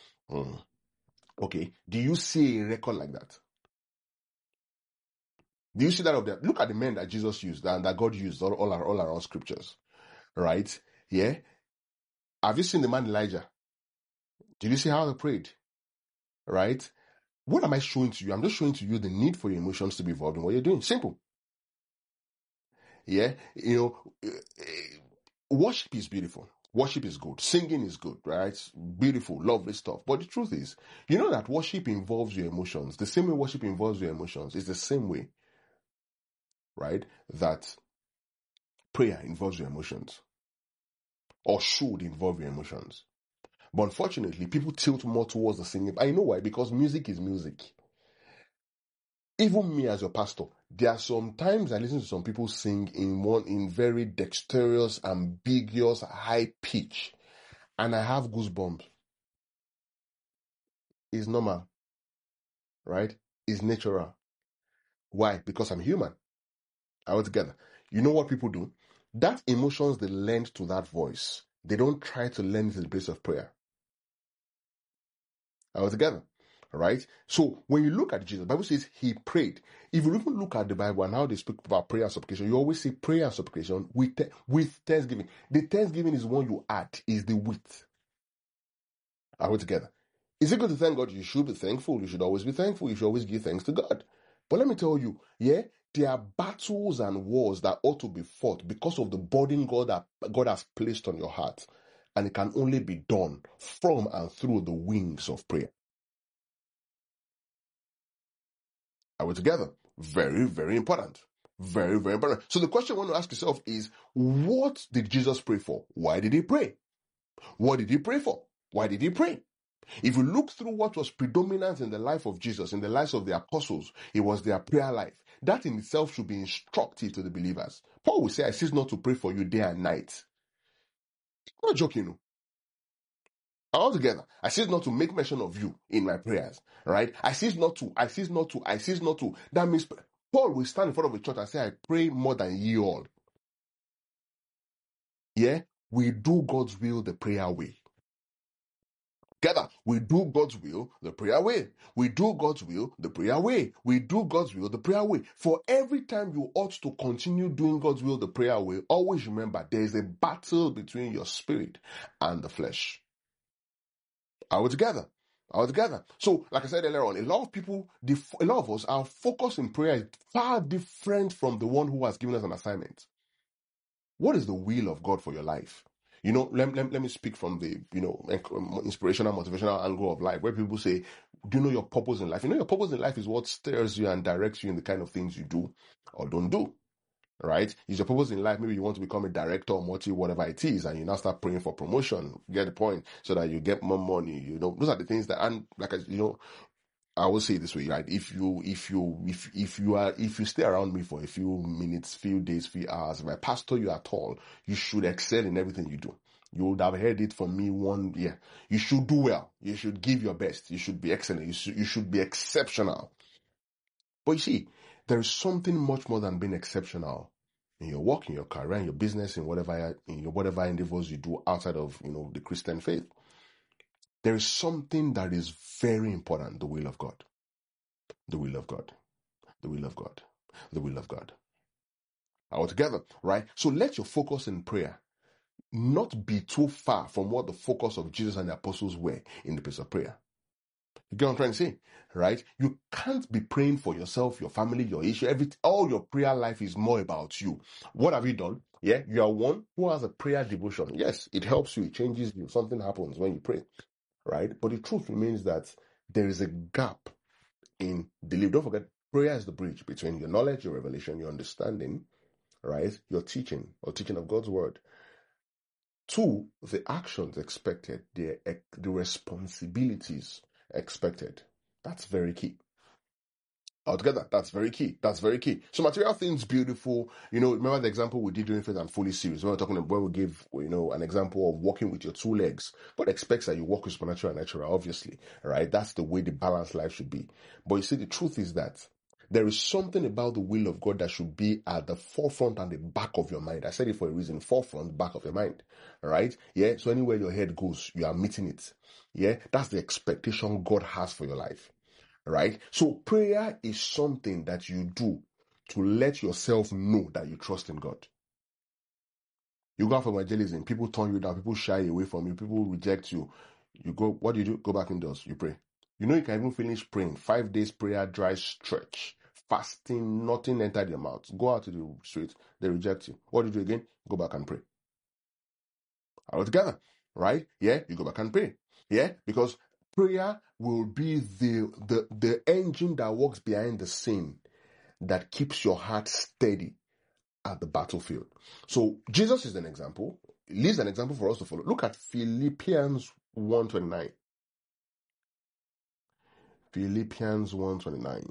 Okay. Do you see a record like that? Do you see that of them? Look at the men that Jesus used and that God used all around scriptures. Right? Yeah. Have you seen the man Elijah? Did you see how they prayed? Right? What am I showing to you? I'm just showing to you the need for your emotions to be involved in what you're doing. Simple. Yeah. Worship is beautiful. Worship is good. Singing is good, right? Beautiful, lovely stuff. But the truth is, you know that worship involves your emotions. The same way worship involves your emotions is the same way, right, that prayer involves your emotions or should involve your emotions. But unfortunately, people tilt more towards the singing. I know why, because music is music. Even me as your pastor, there are some times I listen to some people sing in very dexterous, ambiguous, high pitch, and I have goosebumps. It's normal, right? It's natural. Why? Because I'm human. All together. You know what people do? That emotions they lend to that voice, They don't try to learn it in the place of prayer. Are we together? All right. So when you look at Jesus, the Bible says he prayed. If you even look at the Bible and how they speak about prayer and supplication, you always say prayer and supplication with thanksgiving. The thanksgiving is one you add, is the with. Are we together? Is it good to thank God? You should be thankful. You should always be thankful. You should always give thanks to God. But let me tell you, there are battles and wars that ought to be fought because of the burden God has placed on your heart. And it can only be done from and through the wings of prayer. Are we together? Very, very important. Very, very important. So the question you want to ask yourself is, what did Jesus pray for? Why did he pray? What did he pray for? Why did he pray? If you look through what was predominant in the life of Jesus, in the lives of the apostles, it was their prayer life. That in itself should be instructive to the believers. Paul will say, I cease not to pray for you day and night. I'm not joking. No. Altogether, I cease not to make mention of you in my prayers, right? I cease not to. That means Paul will stand in front of a church and say, I pray more than ye all. Yeah? We do God's will the prayer way. Together, we do God's will the prayer way. We do God's will the prayer way. We do God's will the prayer way. For every time you ought to continue doing God's will the prayer way, always remember there is a battle between your spirit and the flesh. Are we together? Are we together? So, like I said earlier on, a lot of us, our focus in prayer is far different from the one who has given us an assignment. What is the will of God for your life? Let me speak from the, inspirational, motivational angle of life, where people say, do you know your purpose in life? Your purpose in life is what steers you and directs you in the kind of things you do or don't do. Right? Is your purpose in life, maybe you want to become a director or whatever it is, and you now start praying for promotion, get the point, so that you get more money, those are the things that, and like, I will say it this way, right? If you stay around me for a few minutes, few days, few hours, if I pastor you at all, you should excel in everything you do. You would have heard it from me 1 year. You should do well. You should give your best. You should be excellent. You should be exceptional. But you see, there is something much more than being exceptional in your work, in your career, in your business, in whatever endeavors you do outside of, the Christian faith. There is something that is very important, the will of God. The will of God. The will of God. The will of God. All together, right? So let your focus in prayer not be too far from what the focus of Jesus and the apostles were in the place of prayer. You get what I'm trying to say, right? You can't be praying for yourself, your family, your issue. All your prayer life is more about you. What have you done? Yeah, you are one who has a prayer devotion. Yes, it helps you. It changes you. Something happens when you pray, right? But the truth remains that there is a gap in delivery. Don't forget, prayer is the bridge between your knowledge, your revelation, your understanding, right? Your teaching or teaching of God's word, to the actions expected, the responsibilities expected. That's very key. Altogether, that's very key. That's very key. So material things, beautiful. Remember the example we did during Faith and Fully series. We were talking about, we gave, an example of walking with your 2 legs. God expects that you walk with supernatural and natural, obviously, right? That's the way the balanced life should be. But you see, the truth is that there is something about the will of God that should be at the forefront and the back of your mind. I said it for a reason. Forefront, back of your mind. Right? Yeah. So anywhere your head goes, you are meeting it. Yeah. That's the expectation God has for your life. Right? So prayer is something that you do to let yourself know that you trust in God. You go out for evangelism, people turn you down, people shy away from you, people reject you. You go, what do? Go back indoors, you pray. You can even finish praying. 5 days prayer, dry stretch, fasting, nothing entered your mouth. Go out to the street, they reject you. What do you do again? Go back and pray. All together, right? Yeah, you go back and pray. Yeah, because prayer will be the engine that works behind the scene that keeps your heart steady at the battlefield. So Jesus is an example. He leaves an example for us to follow. Look at Philippians 1:29. Philippians 1:29.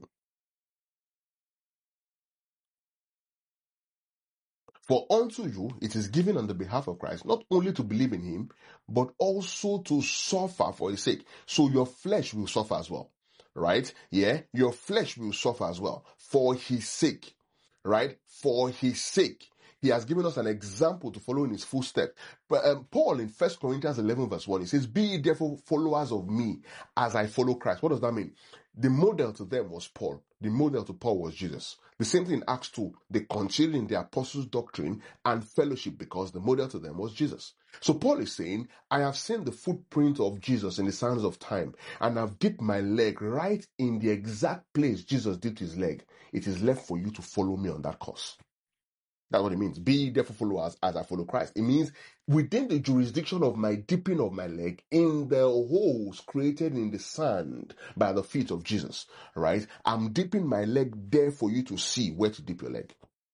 For unto you it is given on the behalf of Christ, not only to believe in him, but also to suffer for his sake. So your flesh will suffer as well. Right? Yeah? Your flesh will suffer as well. For his sake. Right? For his sake. he has given us an example to follow in his footsteps. But Paul in 1 Corinthians 11 verse 1, he says, be ye therefore followers of me as I follow Christ. What does that mean? The model to them was Paul. The model to Paul was Jesus. The same thing in Acts 2. They continued in the apostles' doctrine and fellowship because the model to them was Jesus. So Paul is saying, I have seen the footprint of Jesus in the sands of time, and I've dipped my leg right in the exact place Jesus dipped his leg. It is left for you to follow me on that course. That's what it means. Be ye therefore followers as I follow Christ. It means within the jurisdiction of my dipping of my leg in the holes created in the sand by the feet of Jesus, right? I'm dipping my leg there for you to see where to dip your leg.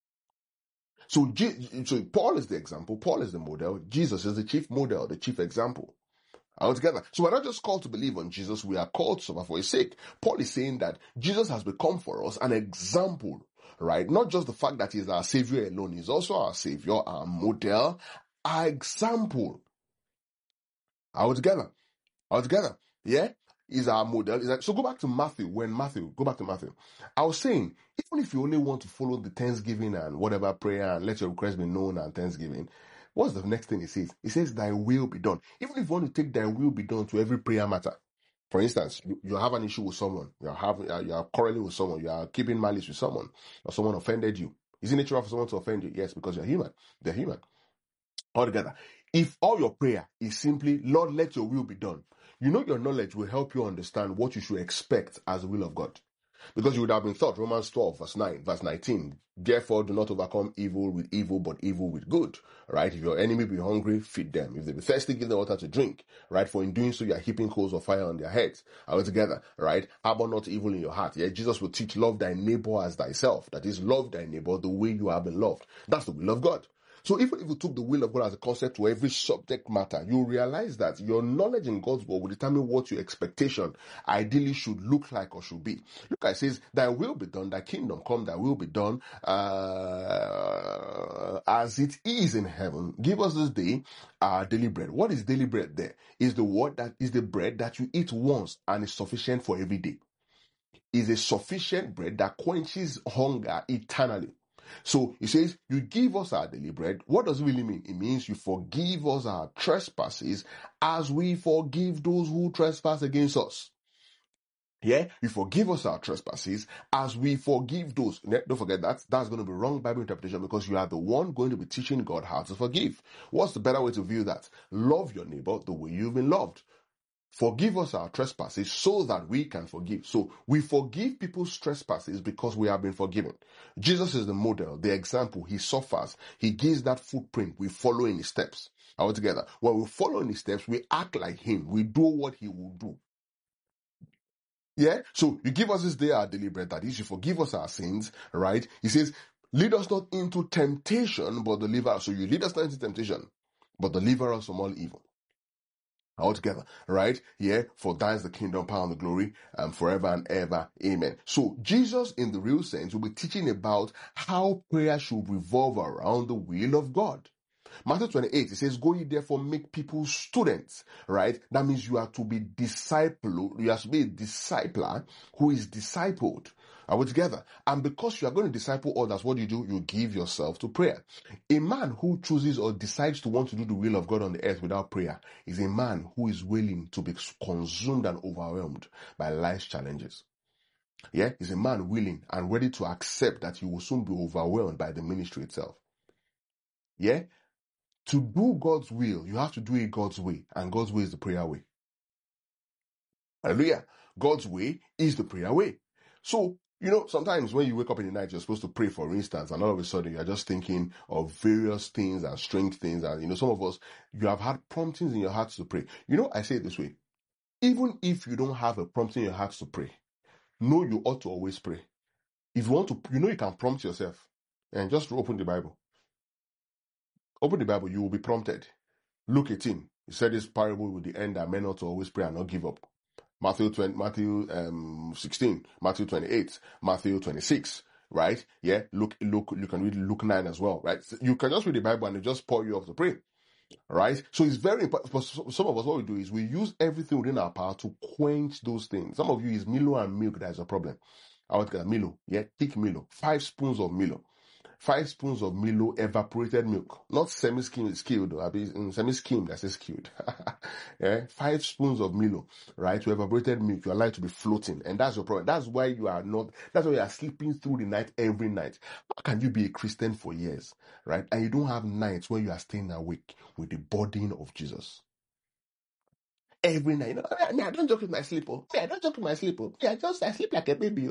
So Paul is the example. Paul is the model. Jesus is the chief model, the chief example. Altogether. So we're not just called to believe on Jesus, we are called to suffer for his sake. Paul is saying that Jesus has become for us an example, right? Not just the fact that he's our savior alone, he's also our savior, our model, our example. Altogether. Yeah? Is our model. So go back to Matthew. Go back to Matthew. I was saying, even if you only want to follow the thanksgiving and whatever prayer and let your request be known and thanksgiving, what's the next thing he says? He says, thy will be done. Even if you want to take thy will be done to every prayer matter. For instance, you have an issue with someone, you are quarreling with someone, you are keeping malice with someone, or someone offended you. Is it natural for someone to offend you? Yes, because you're human. They're human. Altogether. If all your prayer is simply, Lord, let your will be done, you know your knowledge will help you understand what you should expect as the will of God. Because you would have been taught, Romans 12, verse 19, therefore do not overcome evil with evil, but evil with good, right? If your enemy be hungry, feed them. If they be thirsty, give them water to drink, right? For in doing so, you are heaping coals of fire on their heads. All together, right? Harbor not evil in your heart. Yeah, Jesus will teach, love thy neighbor as thyself. That is, love thy neighbor the way you have been loved. That's the will of God. So even if you took the will of God as a concept to every subject matter, you realize that your knowledge in God's word will determine what your expectation ideally should look like or should be. Look, it says, thy will be done, thy kingdom come, thy will be done as it is in heaven. Give us this day our daily bread. What is daily bread there? Is the word that is the bread that you eat once and is sufficient for every day. Is a sufficient bread that quenches hunger eternally. So he says, you give us our daily bread. What does it really mean? It means you forgive us our trespasses as we forgive those who trespass against us. Yeah, you forgive us our trespasses as we forgive those. Don't forget that. That's going to be wrong Bible interpretation because you are the one going to be teaching God how to forgive. What's the better way to view that? Love your neighbor the way you've been loved. Forgive us our trespasses so that we can forgive. So we forgive people's trespasses because we have been forgiven. Jesus is the model, the example. He suffers. He gives that footprint. We follow in his steps. All together. When we follow in his steps, we act like him. We do what he will do. Yeah? So you give us this day our daily bread. That is, you forgive us our sins, right? He says, lead us not into temptation, but deliver us. So you lead us not into temptation, but deliver us from all evil. Altogether, right? Yeah, for thine is the kingdom, power, and the glory, forever and ever. Amen. So Jesus, in the real sense, will be teaching about how prayer should revolve around the will of God. Matthew 28, it says, go ye therefore make people students, right? That means you are to be disciple, you have to be a discipler who is discipled. Are we together? And because you are going to disciple others, what do? You give yourself to prayer. A man who chooses or decides to want to do the will of God on the earth without prayer is a man who is willing to be consumed and overwhelmed by life's challenges. Yeah, he's a man willing and ready to accept that he will soon be overwhelmed by the ministry itself. Yeah, to do God's will, you have to do it God's way, and God's way is the prayer way. Hallelujah. God's way is the prayer way. So, sometimes when you wake up in the night, you're supposed to pray, for instance, and all of a sudden you're just thinking of various things and strange things. And, some of us, you have had promptings in your hearts to pray. I say it this way. Even if you don't have a prompting in your hearts to pray, know you ought to always pray. If you want to, you can prompt yourself. And just open the Bible. Open the Bible, you will be prompted. Luke 18, he said this parable with the end that men ought to always pray and not give up. Matthew 16, Matthew 28, Matthew 26, right? Yeah, you can read Luke 9 as well, right? So you can just read the Bible and it just pour you off to pray, right? So it's very important. For some of us, what we do is we use everything within our power to quench those things. Some of you is Milo and milk that is a problem. I want to get Milo, yeah, thick Milo, 5 spoons of Milo. 5 spoons of Milo evaporated milk, not semi-skimmed, I mean semi-skimmed, I say skewed. Yeah, 5 spoons of Milo, right, to evaporated milk, you are likely to be floating, and that's your problem. That's why you are sleeping through the night every night. How can you be a Christian for years, right, and you don't have nights when you are staying awake with the burden of Jesus? Every night, I don't joke with my sleep. I don't joke with my sleep. I sleep like a baby.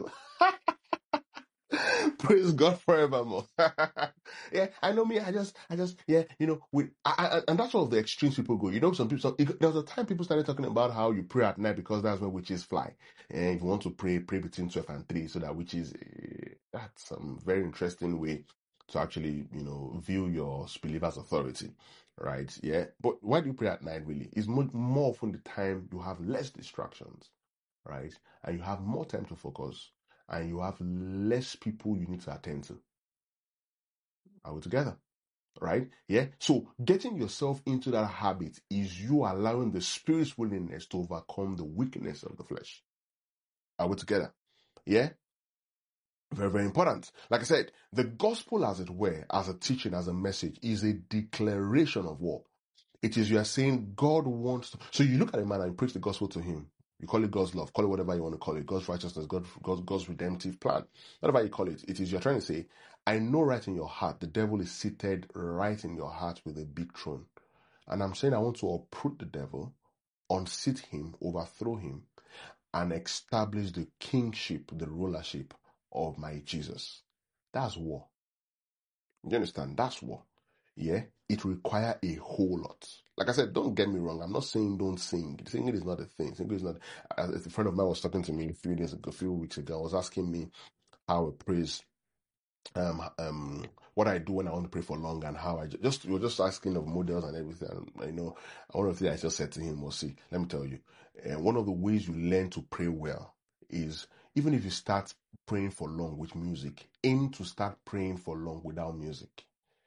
Praise God forevermore. Yeah, I know me. Yeah, and that's all the extremes people go. Some people. There was a time people started talking about how you pray at night because that's where witches fly. And if you want to pray between 12 and 3, so that witches. That's some very interesting way to actually, view your believer's authority, right? Yeah, but why do you pray at night? Really, is more often the time you have less distractions, right, and you have more time to focus, and you have less people you need to attend to. Are we together? Right? Yeah. So getting yourself into that habit is you allowing the Spirit's willingness to overcome the weakness of the flesh. Are we together? Yeah. Very, very important. Like I said, the gospel, as it were, as a teaching, as a message, is a declaration of war. It is, you are saying God wants to. So you look at a man and you preach the gospel to him. You call it God's love, call it whatever you want to call it, God's righteousness, God's redemptive plan. Whatever you call it, it is, you're trying to say, I know right in your heart, the devil is seated right in your heart with a big throne. And I'm saying I want to uproot the devil, unseat him, overthrow him, and establish the kingship, the rulership of my Jesus. That's war. You understand? That's war. Yeah, it requires a whole lot. Like I said, don't get me wrong. I'm not saying don't sing. Singing is not a thing. Singing is not. A friend of mine was talking to me a few weeks ago. Was asking me how I praise, what I do when I want to pray for long, and how we were just asking of models and everything. And, one of the things I just said to him was, see, let me tell you, one of the ways you learn to pray well is, even if you start praying for long with music, aim to start praying for long without music.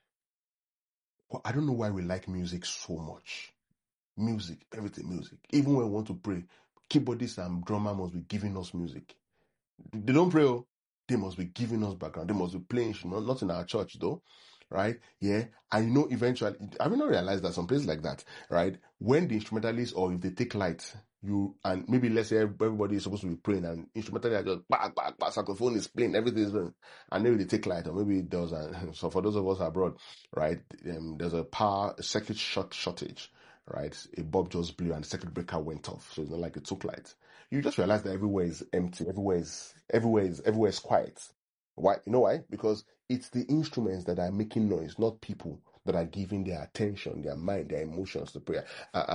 Well, I don't know why we like music so much. Music, everything music. Even when we want to pray, keyboardists and drummer must be giving us music. They don't pray, they must be giving us background. They must be playing, not in our church though, right? Yeah, and eventually, I will not realize that some places like that, right? When the instrumentalists, or if they take light, and maybe let's say everybody is supposed to be praying, and instrumentally are just back, saxophone is playing, everything is playing, and maybe they take light, or maybe it does. So for those of us abroad, right, there's a circuit shortage, right? A bulb just blew and the circuit breaker went off, so it's not like it took light. You just realize that everywhere is empty, everywhere is quiet. Why? You know why? Because it's the instruments that are making noise, not people that are giving their attention, their mind, their emotions to prayer.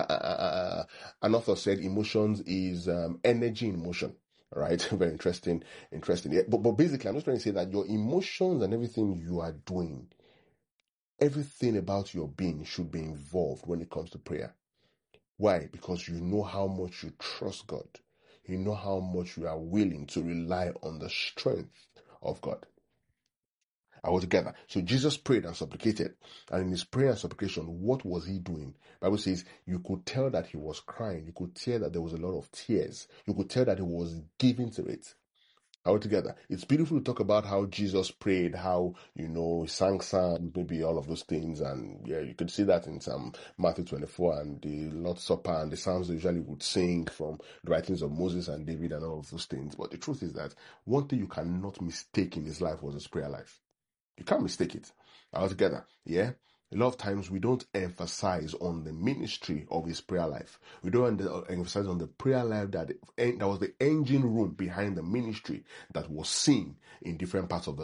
An author said emotions is energy in motion. Right? Very interesting. Yeah. But basically, I'm just trying to say that your emotions and everything you are doing, everything about your being should be involved when it comes to prayer. Why? Because you know how much you trust God. You know how much you are willing to rely on the strength of God. Are we together? So Jesus prayed and supplicated. And in his prayer and supplication, what was he doing? The Bible says you could tell that he was crying. You could tell that there was a lot of tears. You could tell that he was giving to it. All together. It's beautiful to talk about how Jesus prayed, how, he sang psalms, maybe all of those things. And yeah, you could see that in some Matthew 24 and the Lord's Supper and the psalms they usually would sing from the writings of Moses and David and all of those things. But the truth is that one thing you cannot mistake in his life was his prayer life. You can't mistake it. All together. Yeah. A lot of times we don't emphasize on the ministry of his prayer life. We don't emphasize on the prayer life that was the engine room behind the ministry that was seen in different parts of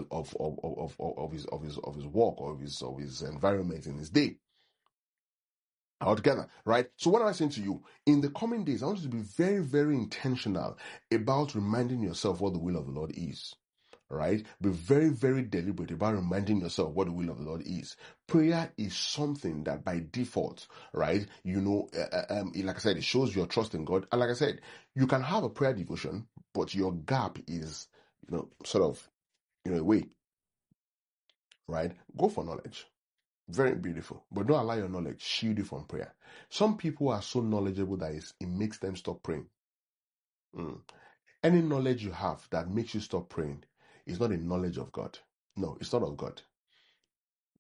his work, or of his environment in his day. All together, right? So what am I saying to you? In the coming days, I want you to be very, very intentional about reminding yourself what the will of the Lord is. Right? Be very, very deliberate about reminding yourself what the will of the Lord is. Prayer is something that by default, right? Like I said, it shows your trust in God. And like I said, you can have a prayer devotion, but your gap is, sort of, away, right? Go for knowledge. Very beautiful. But don't allow your knowledge shield you from prayer. Some people are so knowledgeable that it makes them stop praying. Any knowledge you have that makes you stop praying is not a knowledge of God. No, it's not of God.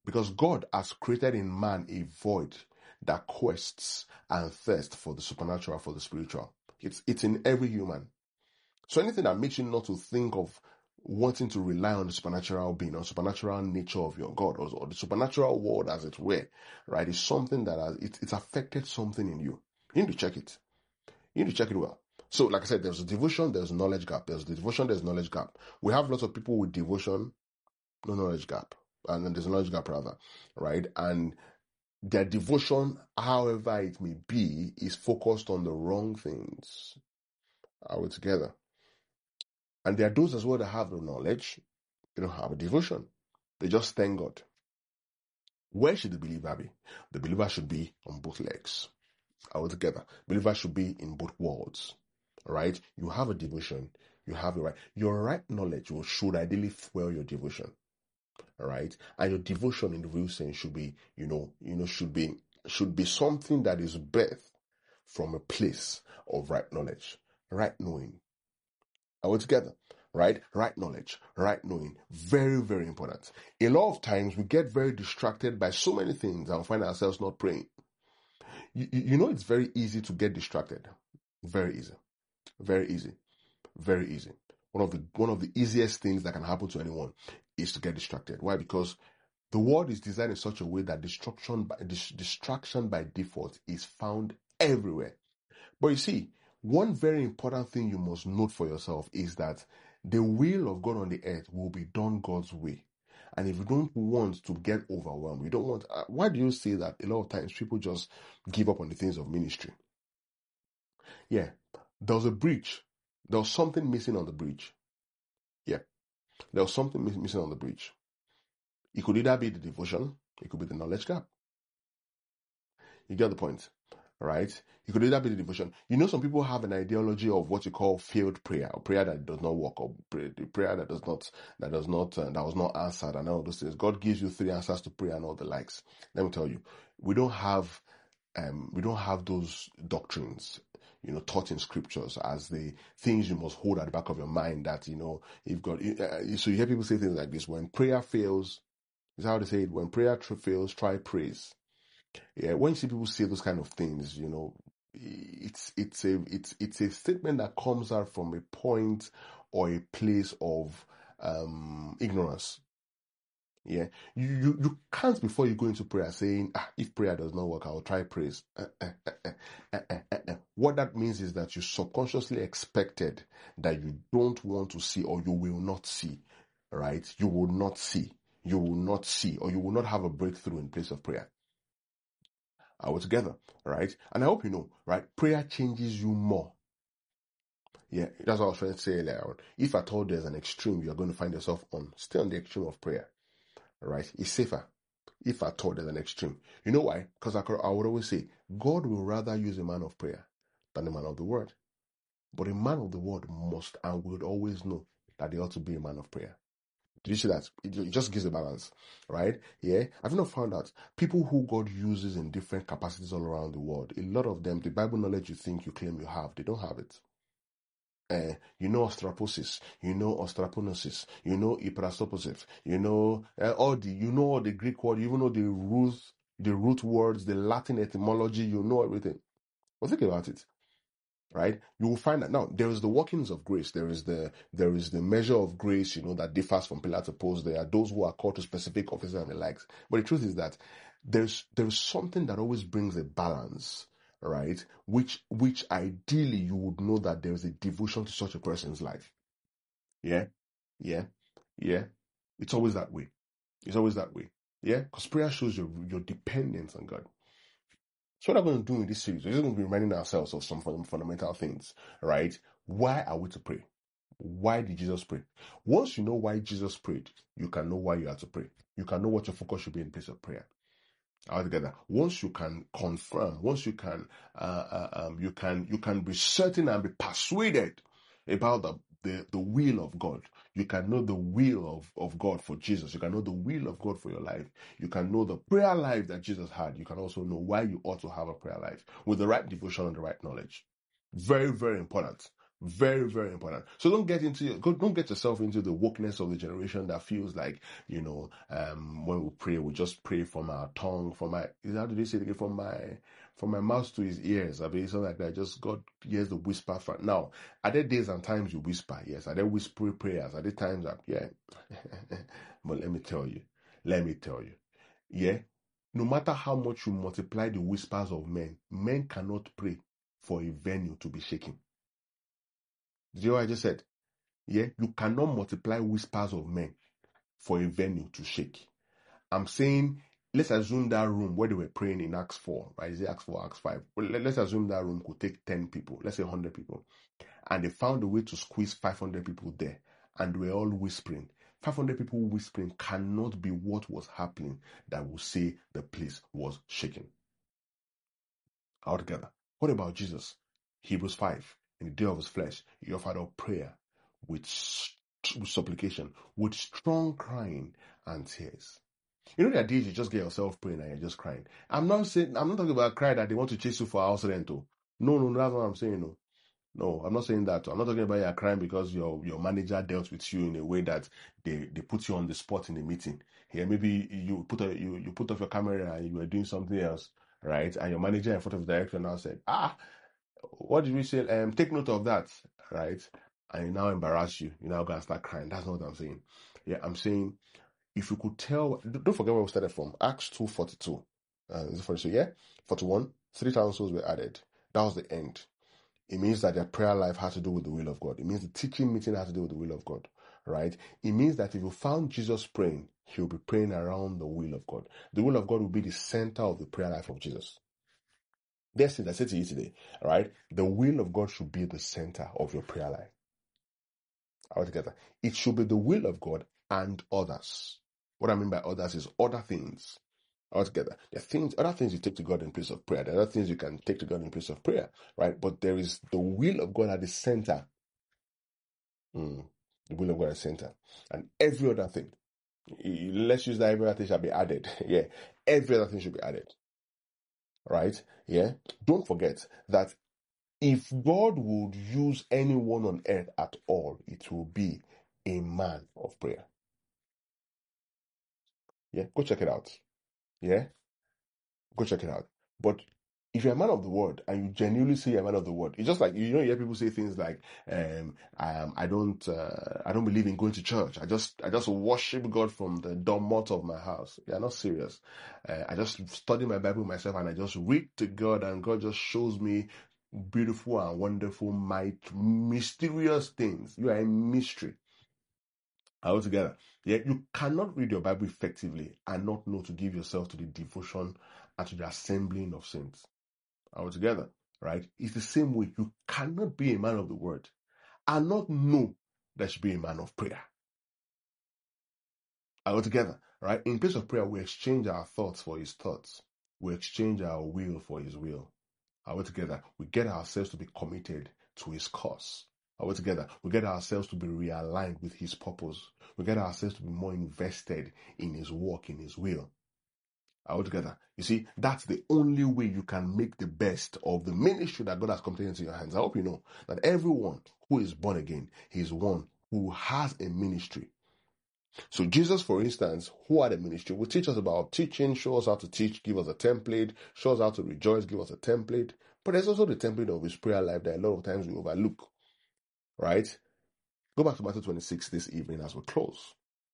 Because God has created in man a void that quests and thirsts for the supernatural, for the spiritual. It's in every human. So anything that makes you not to think of wanting to rely on the supernatural being or supernatural nature of your God or the supernatural world as it were, right, is something that it's affected something in you. You need to check it. You need to check it well. So, like I said, there's a devotion, there's a knowledge gap. There's the devotion, there's knowledge gap. We have lots of people with devotion, no knowledge gap. And then there's a knowledge gap rather, right? And their devotion, however it may be, is focused on the wrong things. Are we together? And there are those as well that have the knowledge, they don't have a devotion. They just thank God. Where should the believer be? The believer should be on both legs. Are we together? Believer should be in both worlds. Right? You have a devotion, you have a right. Your right knowledge should ideally fuel your devotion. All right? And your devotion in the real sense should be, should be something that is birthed from a place of right knowledge, right knowing. Are we together? Right? Right knowledge, right knowing. Very, very important. A lot of times we get very distracted by so many things and find ourselves not praying. It's very easy to get distracted. Very easy. Very easy. Very easy. One of the easiest things that can happen to anyone is to get distracted. Why? Because the world is designed in such a way that distraction by default is found everywhere. But you see, one very important thing you must note for yourself is that the will of God on the earth will be done God's way. And if you don't want to get overwhelmed, you don't want, why do you say that a lot of times people just give up on the things of ministry? Yeah, there was a breach. There was something missing on the bridge. Yeah, there was something missing on the bridge. It could either be the devotion, it could be the knowledge gap. You get the point, right? It could either be the devotion. Some people have an ideology of what you call failed prayer, or prayer that does not work, or prayer that was not answered, and all those things. God gives you 3 answers to prayer and all the likes. Let me tell you, we don't have those doctrines, taught in scriptures as the things you must hold at the back of your mind. That you've got. So you hear people say things like this: when prayer fails, is how they say it. When prayer fails, try praise. Yeah, when you see people say those kind of things, it's a statement that comes out from a point or a place of ignorance. Yeah, you can't before you go into prayer saying, if prayer does not work, I'll try praise. What that means is that you subconsciously expected that you don't want to see or you will not see, right? You will not see, or you will not have a breakthrough in place of prayer. Are we together, right? And I hope you know, right? Prayer changes you more. Yeah, that's what I was trying to say earlier. If at all there's an extreme you're going to find yourself on, stay on the extreme of prayer, right? It's safer. If at all there's an extreme. You know why? Because I would always say, God will rather use a man of prayer than a man of the word. But a man of the word must and would always know that they ought to be a man of prayer. Did you see that? It just gives a balance, right? Yeah. Have you not found out people who God uses in different capacities all around the world? A lot of them, the Bible knowledge you think you claim you have, they don't have it. Ostraposis, ostraponosis, hyprastoposis, all the Greek word, you even know the root words, the Latin etymology, everything. But think about it. Right, you will find that now there is the workings of grace. There is the measure of grace, that differs from pillar to post. There are those who are called to specific offices and the likes. But the truth is that there's something that always brings a balance, right? Which ideally you would know that there is a devotion to such a person's life. Yeah. It's always that way. Yeah, because prayer shows your dependence on God. So what I'm going to do in this series, we're just going to be reminding ourselves of some fundamental things, right? Why are we to pray? Why did Jesus pray? Once you know why Jesus prayed, you can know why you are to pray. You can know what your focus should be in place of prayer. All together. Once you can confirm, once you can, you can be certain and be persuaded about the will of God. You can know the will of God for Jesus. You can know the will of God for your life. You can know the prayer life that Jesus had. You can also know why you ought to have a prayer life with the right devotion and the right knowledge. Very, very important. Very, very important. So don't get yourself into the wokeness of the generation that feels like, when we pray, we just pray from our tongue, how do they say it again? From my mouth to his ears. I mean, something like that. Just God hears the whisper from now. Are there days and times you whisper? Yes. Are there whispery prayers? Are there times that, yeah. But let me tell you, yeah. No matter how much you multiply the whispers of men cannot pray for a venue to be shaken. Did you hear what I just said? Yeah, you cannot multiply whispers of men for a venue to shake. I'm saying, let's assume that room where they were praying in Acts 4, right? Is it Acts 4, Acts 5? Well, let's assume that room could take 10 people, let's say 100 people. And they found a way to squeeze 500 people there. And they were all whispering. 500 people whispering cannot be what was happening that will say the place was shaking. Altogether. What about Jesus? Hebrews 5. In the day of his flesh, he offered up prayer with supplication, with strong crying and tears. You know, there are days you just get yourself praying and you're just crying. I'm not talking about cry that they want to chase you for house rent. No, that's what I'm saying. No, I'm not saying that. I'm not talking about you're crying because your manager dealt with you in a way that they put you on the spot in the meeting. Here, maybe you put off your camera and you were doing something else, right? And your manager in front of the director now said, what did we say? Take note of that, right? And it now embarrass you. You now gonna start crying. That's not what I'm saying. Yeah, I'm saying if you could tell, don't forget where we started from. Acts 2:42. Is it 42? Yeah, 41. 3,000 souls were added. That was the end. It means that their prayer life has to do with the will of God. It means the teaching meeting has to do with the will of God, right? It means that if you found Jesus praying, he'll be praying around the will of God. The will of God will be the center of the prayer life of Jesus. That's it. I said to you today, right? The will of God should be the center of your prayer life. Altogether, it should be the will of God and others. What I mean by others is other things. Altogether, there are other things you take to God in place of prayer. There are other things you can take to God in place of prayer, right? But there is the will of God at the center. The will of God at the center, and every other thing. Let's use that every other thing shall be added. Yeah, every other thing should be added. Right? Yeah. Don't forget that if God would use anyone on earth at all, it will be a man of prayer. Yeah, go check it out. Yeah, go check it out. But if you're a man of the word and you genuinely say you're a man of the word, it's just like you hear people say things like, I don't believe in going to church. I just worship God from the dormant of my house. You're not serious. I just study my Bible myself and I just read to God and God just shows me beautiful and wonderful, mysterious things. You are a mystery. Altogether. Yeah, you cannot read your Bible effectively and not know to give yourself to the devotion and to the assembling of saints. Altogether, right? It's the same way you cannot be a man of the word and not know that you be a man of prayer. Altogether, right? In place of prayer, we exchange our thoughts for his thoughts. We exchange our will for his will. Altogether, we get ourselves to be committed to his cause. Altogether, we get ourselves to be realigned with his purpose. We get ourselves to be more invested in his work, in his will. Altogether, you see, that's the only way you can make the best of the ministry that God has committed into your hands. I hope you know that everyone who is born again is one who has a ministry. So Jesus, for instance, who had a ministry, will teach us about teaching, show us how to teach, give us a template, show us how to rejoice, give us a template. But there's also the template of his prayer life that a lot of times we overlook. Right? Go back to Matthew 26 this evening as we close.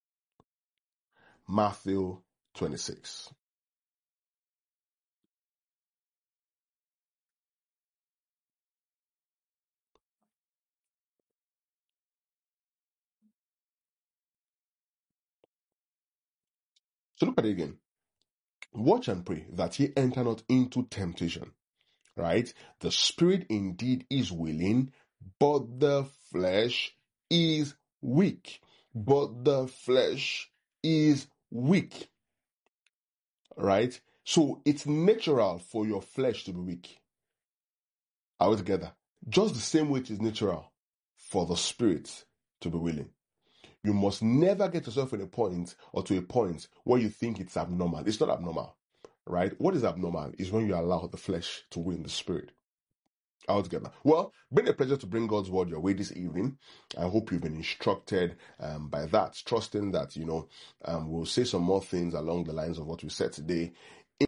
Matthew 26. So look at it again. Watch and pray that ye enter not into temptation. Right? The spirit indeed is willing, but the flesh is weak. But the flesh is weak. Right? So it's natural for your flesh to be weak. Are we together? Just the same way it is natural for the spirit to be willing. You must never get yourself in a point or to a point where you think it's abnormal. It's not abnormal, right? What is abnormal is when you allow the flesh to win the spirit. altogether. Well, been a pleasure to bring God's word your way this evening. I hope you've been instructed by that, trusting that, we'll say some more things along the lines of what we said today